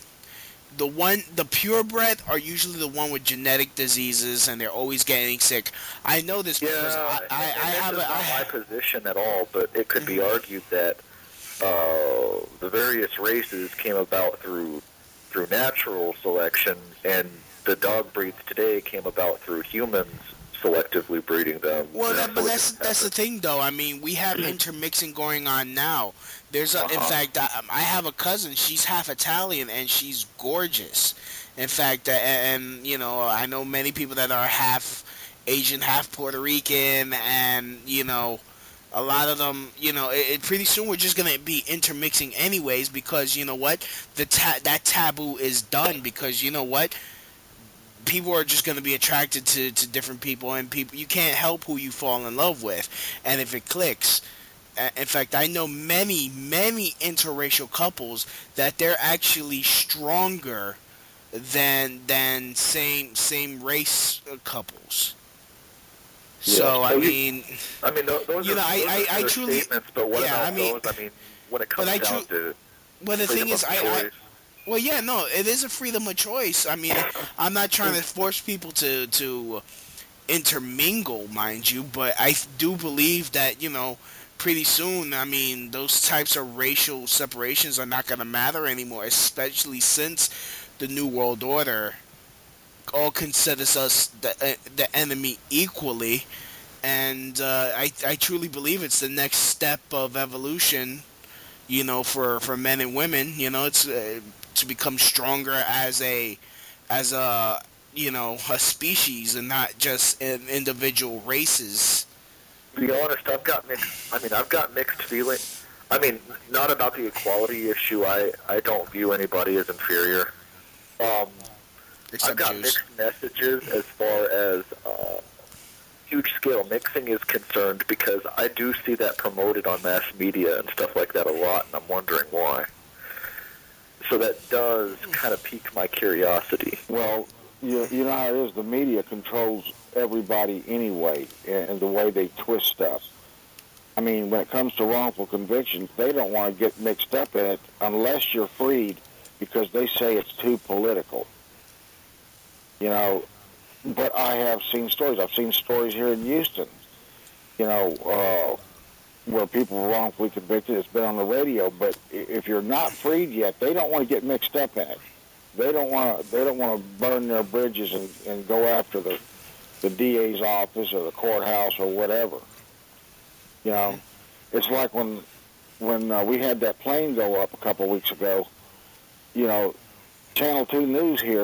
The one, the purebred are usually the one with genetic diseases, and they're always getting sick. I know this because I, I, I and have this a, is not I, my position at all, but it could be argued that uh, the various races came about through through natural selection, and the dog breeds today came about through humans selectively breeding them. Well, that, but what that's that's the thing, though. I mean, we have intermixing going on now. There's, a, in Uh-huh. fact, I, I have a cousin. She's half Italian, and she's gorgeous. In fact, uh, and you know, I know many people that are half Asian, half Puerto Rican, and you know, a lot of them. You know, it, it pretty soon we're just gonna be intermixing anyways, because you know what, the ta- that taboo is done, because you know what, people are just going to be attracted to, to different people, and people, you can't help who you fall in love with, and if it clicks. uh, In fact, I know many, many interracial couples that they're actually stronger than than same same race uh, couples. So Yeah. I So you- mean, I mean, tho- those You are, know, I- those I- are I fair truly- statements, but what yeah, about I mean- those? I mean, when it comes but I down tru- to well, the thing freedom is, of I, I choice, well, yeah, no, it is a freedom of choice. I mean, I'm not trying to force people to to intermingle, mind you, but I do believe that, you know, pretty soon, I mean, those types of racial separations are not going to matter anymore, especially since the New World Order all considers us the uh, the enemy equally, and uh, I I truly believe it's the next step of evolution, you know, for for men and women. You know, it's uh, to become stronger as a as a you know a species, and not just in individual races. to be honest, I've got mixed. I mean, I've got mixed feeling. I mean, not about the equality issue. I I don't view anybody as inferior. Um, I've Except got Jews. mixed messages as far as uh, huge scale mixing is concerned, because I do see that promoted on mass media and stuff like that a lot, and I'm wondering why. So that does kind of pique my curiosity. well, you, you know how it is. The media controls everybody anyway, and the way they twist stuff. I mean, when it comes to wrongful convictions, they don't want to get mixed up in it unless you're freed, because they say it's too political. You know, but I have seen stories. I've seen stories here in Houston, you know, uh, where people were wrongfully convicted. It's been on the radio, but i- if you're not freed yet, they don't want to get mixed up in it. They don't want to. They don't want to burn their bridges and, and go after the the D A's office or the courthouse or whatever. You know, it's like when when uh, we had that plane go up a couple weeks ago. You know, Channel Two News here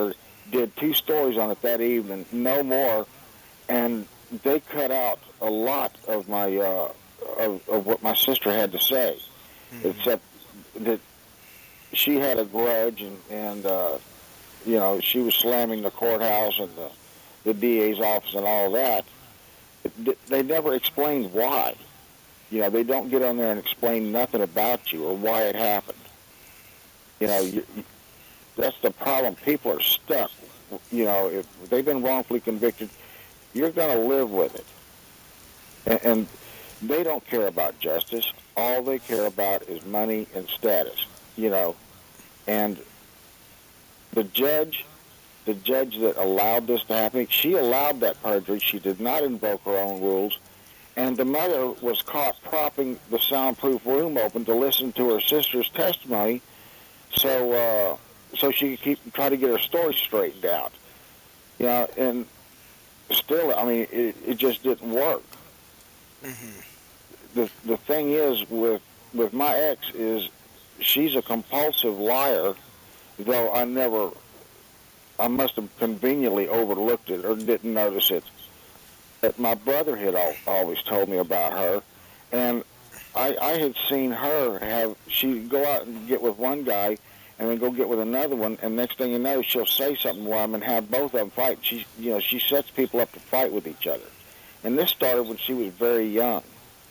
did two stories on it that evening, no more, and they cut out a lot of my uh, of, of what my sister had to say, mm-hmm. except that she had a grudge, and, and uh, you know, she was slamming the courthouse and the, the D A's office and all that. They never explained why. You know, they don't get on there and explain nothing about you or why it happened. You know, you, you, that's the problem. People are stuck. You know, if they've been wrongfully convicted, you're going to live with it. And, and they don't care about justice. All they care about is money and status, you know. And the judge, the judge that allowed this to happen, she allowed that perjury. She did not invoke her own rules. And the mother was caught propping the soundproof room open to listen to her sister's testimony, so uh, so she could keep try to get her story straightened out. You know, and still, I mean, it, it just didn't work. Mm-hmm. The the thing is with with my ex is she's a compulsive liar, though I never, I must have conveniently overlooked it or didn't notice it. That my brother had al- always told me about her, and I, I had seen her have, she'd go out and get with one guy and then go get with another one, and next thing you know, she'll say something to him and have both of them fight. She, you know, she sets people up to fight with each other. And this started when she was very young,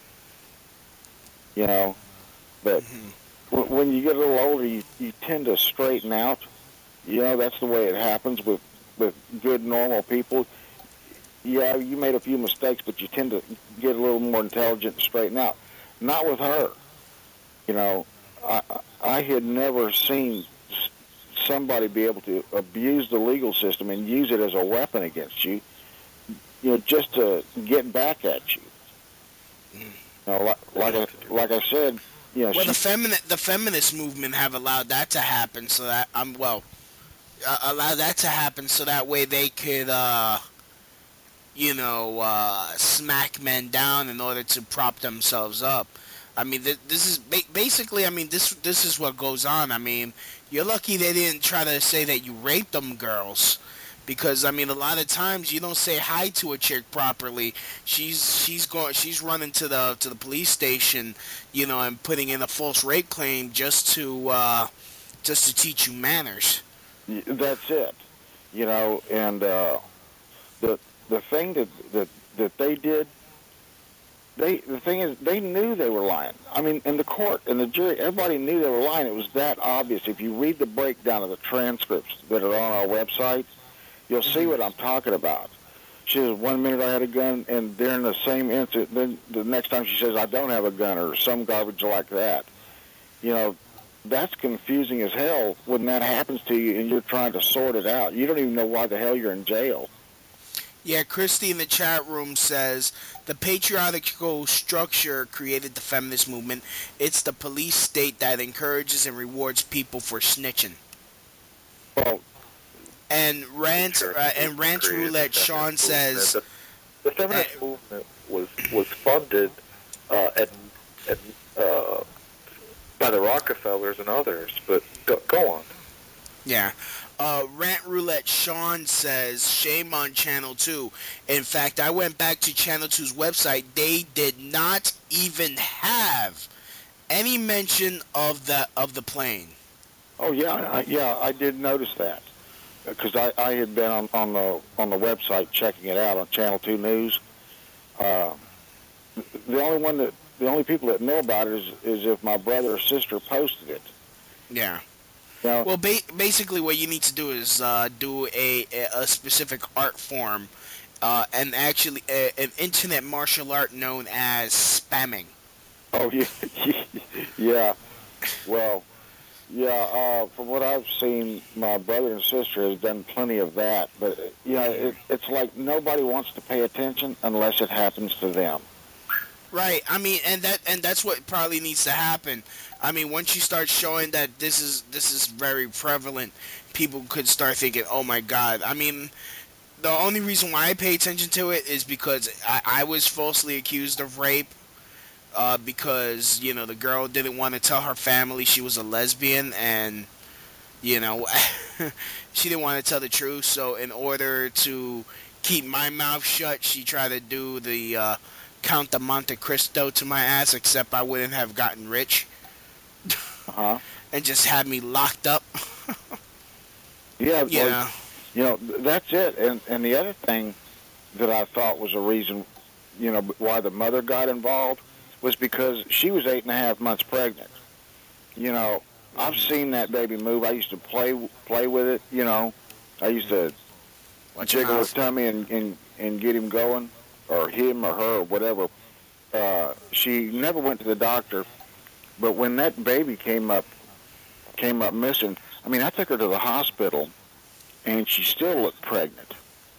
you know, but mm-hmm. w- when you get a little older, you, you tend to straighten out. You know, that's the way it happens with, with good, normal people. Yeah, you made a few mistakes, but you tend to get a little more intelligent and straighten out. Not with her. You know, I, I had never seen somebody be able to abuse the legal system and use it as a weapon against you, you know, just to get back at you. You know, like, like, I, like I said, you know, well, she, the feminist the feminist movement have allowed that to happen, so that I'm um, well, uh, allow that to happen so that way they could. Uh, you know, uh, smack men down in order to prop themselves up. I mean, th- this is ba- basically, I mean, this this is what goes on. I mean, you're lucky they didn't try to say that you raped them girls. Because, I mean, a lot of times you don't say hi to a chick properly. She's she's going she's running to the to the police station, you know, and putting in a false rape claim just to uh, just to teach you manners. That's it. You know, and uh, the The thing that, that that they did, they the thing is, they knew they were lying. I mean, in the court, in the jury, everybody knew they were lying. It was that obvious. If you read the breakdown of the transcripts that are on our website, you'll see what I'm talking about. She says, one minute I had a gun, and during the same incident, then the next time she says, I don't have a gun, or some garbage like that. You know, that's confusing as hell when that happens to you and you're trying to sort it out. You don't even know why the hell you're in jail. Yeah, Christy in the chat room says, the patriarchal structure created the feminist movement. It's the police state that encourages and rewards people for snitching. Well, and Rant uh, and Rant Roulette Sean says... The, the feminist uh, movement was, was funded uh, at, at, uh, by the Rockefellers and others, but go, go on. Yeah. Uh, Rant Roulette Sean says, shame on Channel two. In fact, I went back to Channel two's website. They did not even have any mention of the of the plane. Oh yeah, I, yeah, I did notice that because I, I had been on, on the on the website checking it out on Channel two News. Uh, the only one that the only people that know about it is is if my brother or sister posted it. Yeah. Now, well, ba- basically, what you need to do is uh, do a, a specific art form, uh, and actually a, an internet martial art known as spamming. Oh yeah, yeah. Well, yeah. Uh, from what I've seen, my brother and sister has done plenty of that. But you know, it, it's like nobody wants to pay attention unless it happens to them. Right. I mean, and that and that's what probably needs to happen. I mean, once you start showing that this is this is very prevalent, people could start thinking, "Oh my God." I mean, the only reason why I pay attention to it is because I, I was falsely accused of rape. Uh, because you know the girl didn't want to tell her family she was a lesbian, and You know, she didn't want to tell the truth, so in order to keep my mouth shut, she tried to do the uh, Count of Monte Cristo to my ass, except I wouldn't have gotten rich. Uh-huh. And just had me locked up. Yeah, Yeah. well, you know, th- that's it. And and the other thing that I thought was a reason, you know, why the mother got involved was because she was eight and a half months pregnant. You know, I've seen that baby move. I used to play play with it. You know, I used to Watch your jiggle mouth. his tummy and, and and get him going, or him or her or whatever. Uh, she never went to the doctor, but when that baby came up came up missing, I mean, I took her to the hospital, and she still looked pregnant.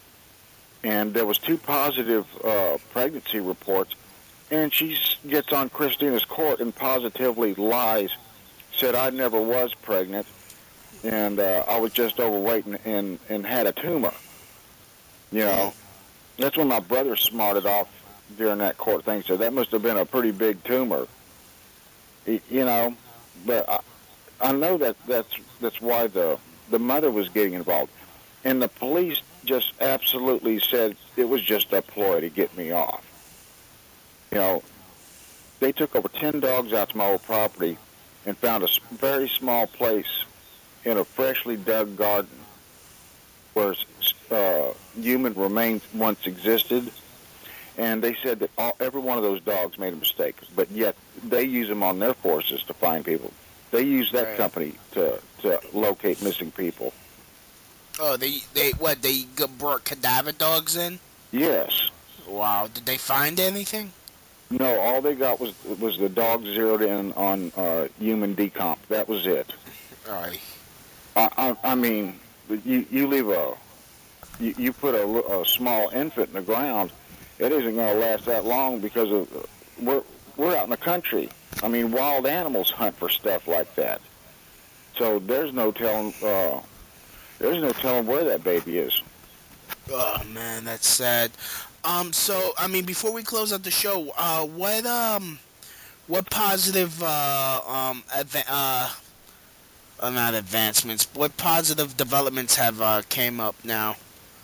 And there was two positive uh, pregnancy reports, and she s- gets on Christina's court and positively lies, said I never was pregnant, and uh, I was just overweight and, and, and had a tumor. You know, that's when my brother smarted off during that court thing, said that must have been a pretty big tumor. Y- You know, but I, I know that that's that's why the the mother was getting involved, and the police just absolutely said it was just a ploy to get me off. You know, they took over ten dogs out to my old property and found a s- very small place in a freshly dug garden where s- uh, human remains once existed, and they said that all, every one of those dogs made a mistake, but yet they use them on their forces to find people. They use that Right. company to, to locate missing people. Oh, they they what they g- brought cadaver dogs in? Yes. Wow, did they find anything? No, all they got was was the dog zeroed in on uh, human decomp. That was it. All right. I, I, I mean, you you leave a you, you put a, li- a small infant in the ground, it isn't going to last that long because of uh, we're we're out in the country. I mean, wild animals hunt for stuff like that. So there's no telling uh, there's no telling where that baby is. Oh man, that's sad. Um, so I mean, before we close out the show, uh, what um, what positive uh um adva- uh, uh not advancements, what positive developments have uh came up now?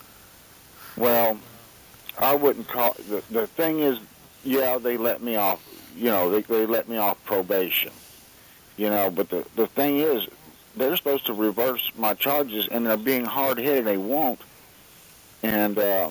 Well, I wouldn't call the the thing is, yeah, they let me off. You know, they they let me off probation. You know, but the the thing is, they're supposed to reverse my charges, and they're being hard headed. They won't, and um,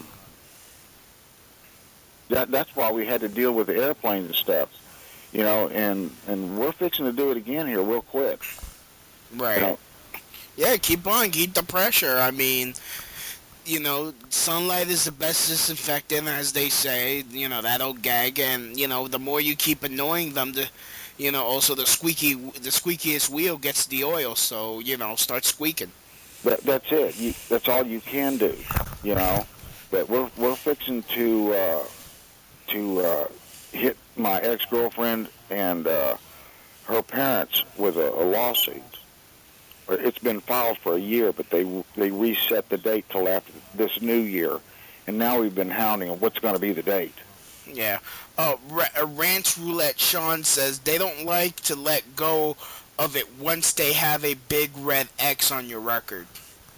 that that's why we had to deal with the airplanes and stuff. You know, and and we're fixing to do it again here real quick. Right. You know, Yeah, keep on, keep the pressure. I mean, you know, sunlight is the best disinfectant, as they say. You know that old gag, and you know, the more you keep annoying them, the, you know, also the squeaky, the squeakiest wheel gets the oil. So you know, start squeaking. that that's it. You, that's all you can do. You know, but we're we're fixing to uh, to uh, hit my ex girlfriend and uh, her parents with a, a lawsuit. It's been filed for a year, but they they reset the date till after this new year, and now we've been hounding them. What's going to be the date? Yeah. Oh, Ra- uh, Ranch Roulette Sean says they don't like to let go of it once they have a big red X on your record.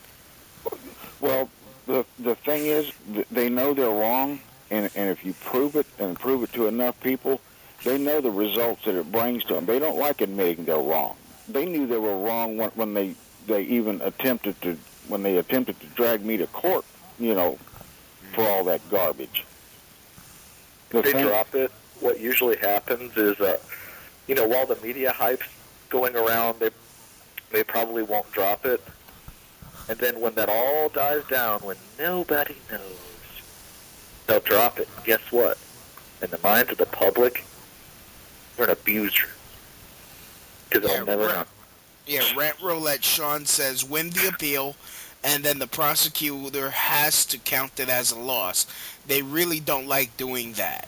Well, the the thing is, th- they know they're wrong, and and if you prove it and prove it to enough people, they know the results that it brings to them. They don't like admitting they're wrong. They knew they were wrong when, when they they even attempted to when they attempted to drag me to court. You know, for all that garbage. The If they thing- drop it, what usually happens is, uh, you know, while the media hype's going around, they they probably won't drop it. And then when that all dies down, when nobody knows, they'll drop it. And guess what? In the minds of the public, you're an abuser. Because Yeah, they'll never right. know. Yeah, Rant Roulette Sean says win the appeal, and then the prosecutor has to count it as a loss. They really don't like doing that.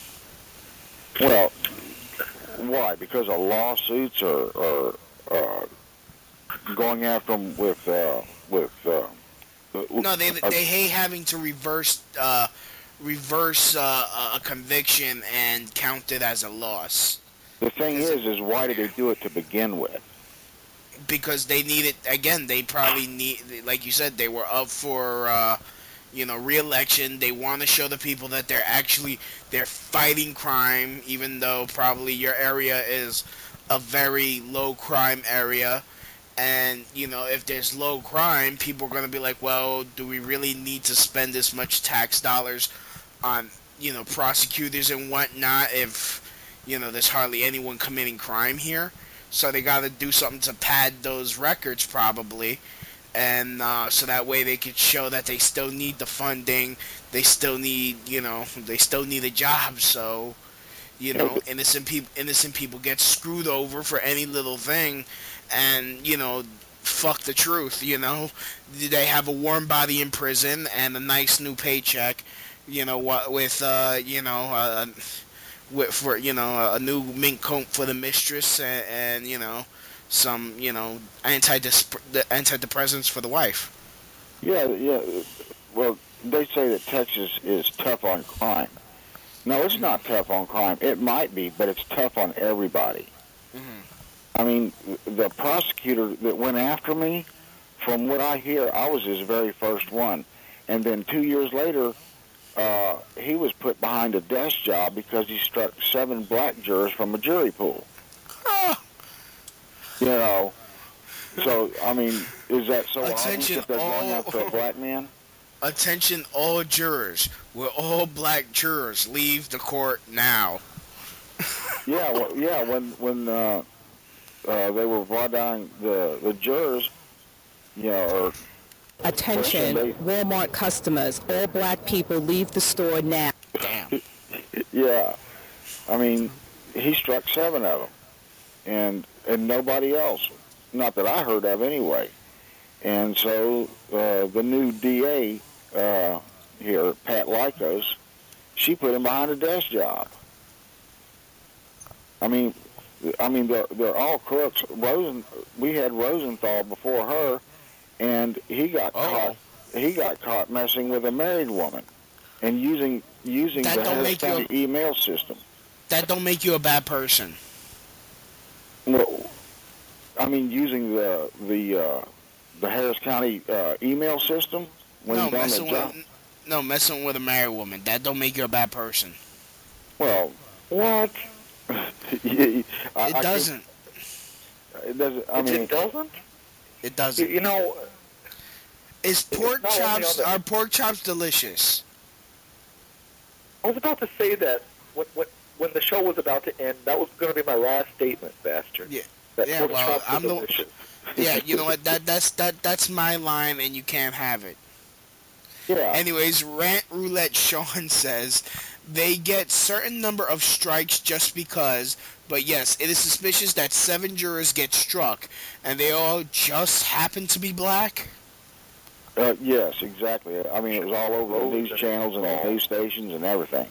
Well, why? Because of lawsuits or, or uh, going after them with uh, with. Uh, No, they uh, they hate having to reverse uh, reverse uh, a conviction and count it as a loss. The thing is, is why did they do it to begin with? because they needed, again, they probably need, like you said, they were up for, uh, you know, re-election. They want to show the people that they're actually, they're fighting crime, even though probably your area is a very low crime area. And, you know, if there's low crime, people are going to be like, well, do we really need to spend this much tax dollars on, you know, prosecutors and whatnot if, you know, there's hardly anyone committing crime here? So they got to do something to pad those records probably. And uh, so that way they could show that they still need the funding. They still need, you know, they still need a job. So, you know, innocent people, innocent people get screwed over for any little thing. And, you know, fuck the truth, you know. They have a warm body in prison and a nice new paycheck, you know, what with, uh, you know, uh, with, for, you know, a new mink coat for the mistress and, and you know, some, you know, antidepressants for the wife. Yeah, yeah. Well, they say that Texas is tough on crime. No, it's not tough on crime. It might be, but it's tough on everybody. Mm-hmm. I mean, the prosecutor that went after me, from what I hear, I was his very first one. And then two years later, uh, he was put behind a desk job because he struck seven black jurors from a jury pool. You know, so, I mean, is that so Attention, obvious that they're going all- after a black man? Attention all jurors. We're all black jurors. Leave the court now. Yeah, well, yeah, when, when uh, uh, they were brought down, the, the jurors, you know, or Attention, Walmart customers. All black people leave the store now. Damn. yeah, I mean, he struck seven of them, and and nobody else, not that I heard of anyway. And so uh, the new D A uh, here, Pat Lycos, she put him behind a desk job. I mean, I mean they're they're all crooks. Rosen, we had Rosenthal before her, and he got Uh-oh. caught. He got caught messing with a married woman, and using using That the don't Harris make you County a- email system. That don't make you a bad person. Well, I mean, using the the uh, the Harris County uh, email system when No, he's on the messing job. with no messing with a married woman. That don't make you a bad person. Well, what? it It doesn't. It doesn't. I It mean, it doesn't? It You, doesn't. you know, Is it's pork not only chops on the- are pork chops delicious? I was about to say that when, when, when the show was about to end, that was going to be my last statement, bastard. Yeah. That Yeah, pork well, chops are I'm the- delicious. Yeah, you know what? That that's that that's my line, and you can't have it. yeah. Anyways, Rant Roulette Sean says they get certain number of strikes just because, but yes, it is suspicious that seven jurors get struck, and they all just happen to be black. Uh, yes, exactly. I mean, it was all over the news channels and the news stations and everything.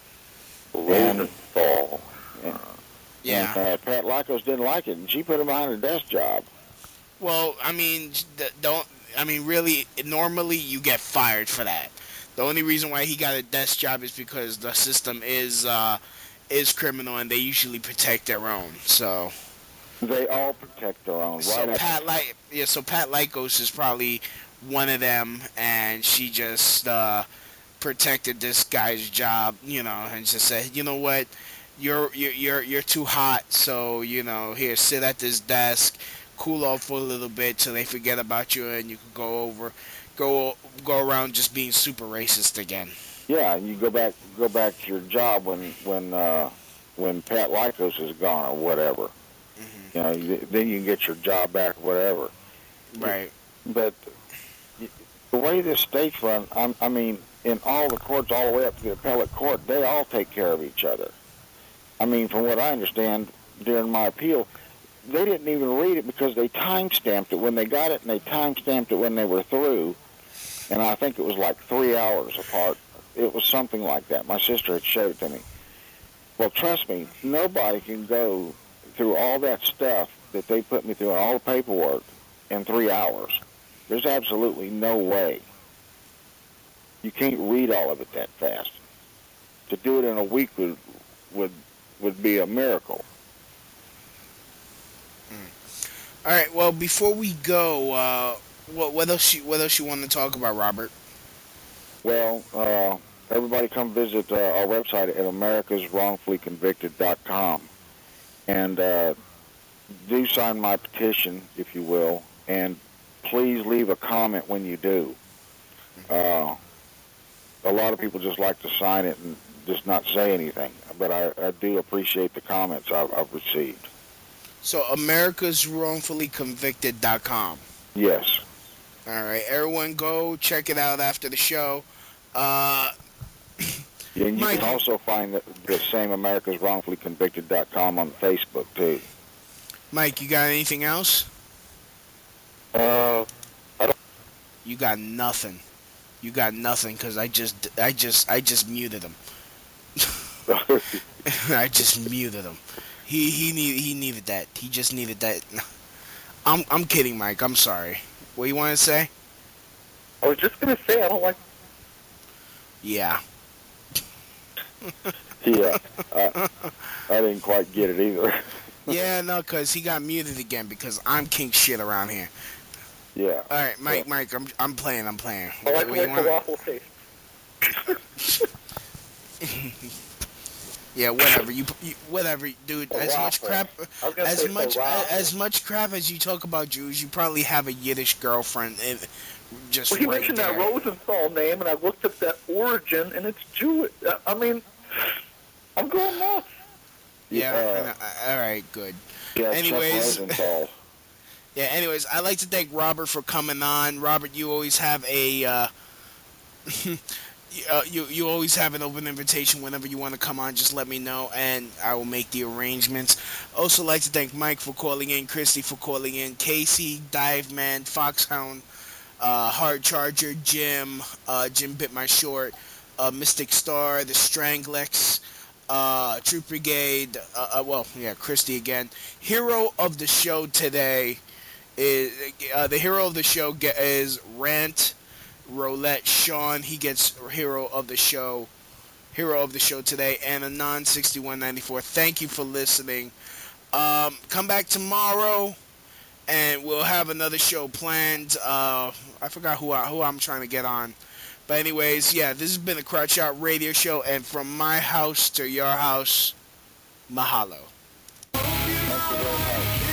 Rosenthal. Yeah. And, uh, Pat Lycos didn't like it, and she put him behind a desk job. Well, I mean, th- don't. I mean, really, normally you get fired for that. The only reason why he got a desk job is because the system is uh, is criminal, and they usually protect their own. So, They all protect their own. so Right after- Pat Light, yeah. So Pat Lycos is probably one of them, and she just uh, protected this guy's job, you know, and just said, you know what, you're you're you're you're too hot, so you know, here, sit at this desk, cool off for a little bit till they forget about you, and you can go over, go go around just being super racist again. Yeah, and you go back go back to your job when when uh, when Pat Lycos is gone or whatever. Mm-hmm. You know, you- then you can get your job back or whatever. Right. But the way this state's run, I, I mean, in all the courts, all the way up to the appellate court, they all take care of each other. I mean, from what I understand, during my appeal, they didn't even read it because they time-stamped it when they got it, and they time-stamped it when they were through. And I think it was like three hours apart. It was something like that. My sister had showed it to me. Well, trust me, nobody can go through all that stuff that they put me through and all the paperwork in three hours. There's absolutely no way. You can't read all of it that fast. To do it in a week would would would be a miracle. All right. Well, before we go, uh, what what else you what else you want to talk about, Robert? Well, uh, everybody come visit uh, our website at americas wrongfully convicted dot com. And uh, do sign my petition, if you will, and please leave a comment when you do. Uh, a lot of people just like to sign it and just not say anything, but I, I do appreciate the comments I've, I've received. So, americas wrongfully convicted dot com. Yes. All right, everyone go check it out after the show. Uh, And you Mike. can also find the, the same americas wrongfully convicted dot com on Facebook, too. Mike, you got anything else? Uh, You got nothing. You got nothing because I just, I just, I just muted him. I just muted him. He he need he needed that. He just needed that. I'm I'm kidding, Mike. I'm sorry. What you want to say? I was just gonna say I don't like. Yeah. Yeah, I, I didn't quite get it either. Yeah, no, because he got muted again because I'm king shit around here. Yeah. All right, Mike, Mike, I'm I'm playing, I'm playing. I like What the you way wanna- falafel tastes. Yeah, whatever. You, you whatever, dude. As much Falafel. crap, I was gonna as say much falafel. as much crap as you talk about Jews, you probably have a Yiddish girlfriend. And just Well, he right mentioned there. that Rosenthal name, and I looked up that origin, and it's Jewish. I mean, I'm going nuts. Yeah. Uh, I- I- all right. Good. Yeah, Anyways. Chuck Rosenthal. Yeah. Anyways, I'd like to thank Robert for coming on. Robert, you always have a. Uh, Uh, you you always have an open invitation whenever you want to come on. Just let me know, and I will make the arrangements. Also, like to thank Mike for calling in, Christy for calling in, Casey, Dive Man, Foxhound, uh, Hard Charger, Jim, uh, Jim bit my short, uh, Mystic Star, the Stranglex, uh, Troop Brigade. Uh, uh, well, yeah, Christy again. Hero of the show today is uh, the hero of the show ge- is Rant. Roulette Sean, he gets hero of the show, hero of the show today, and Anon sixty-one ninety-four. Thank you for listening. Um, come back tomorrow, and we'll have another show planned. Uh, I forgot who I, who I'm trying to get on, but anyways, yeah, this has been a Crotch Out Radio Show, and from my house to your house, mahalo. Thank you very much.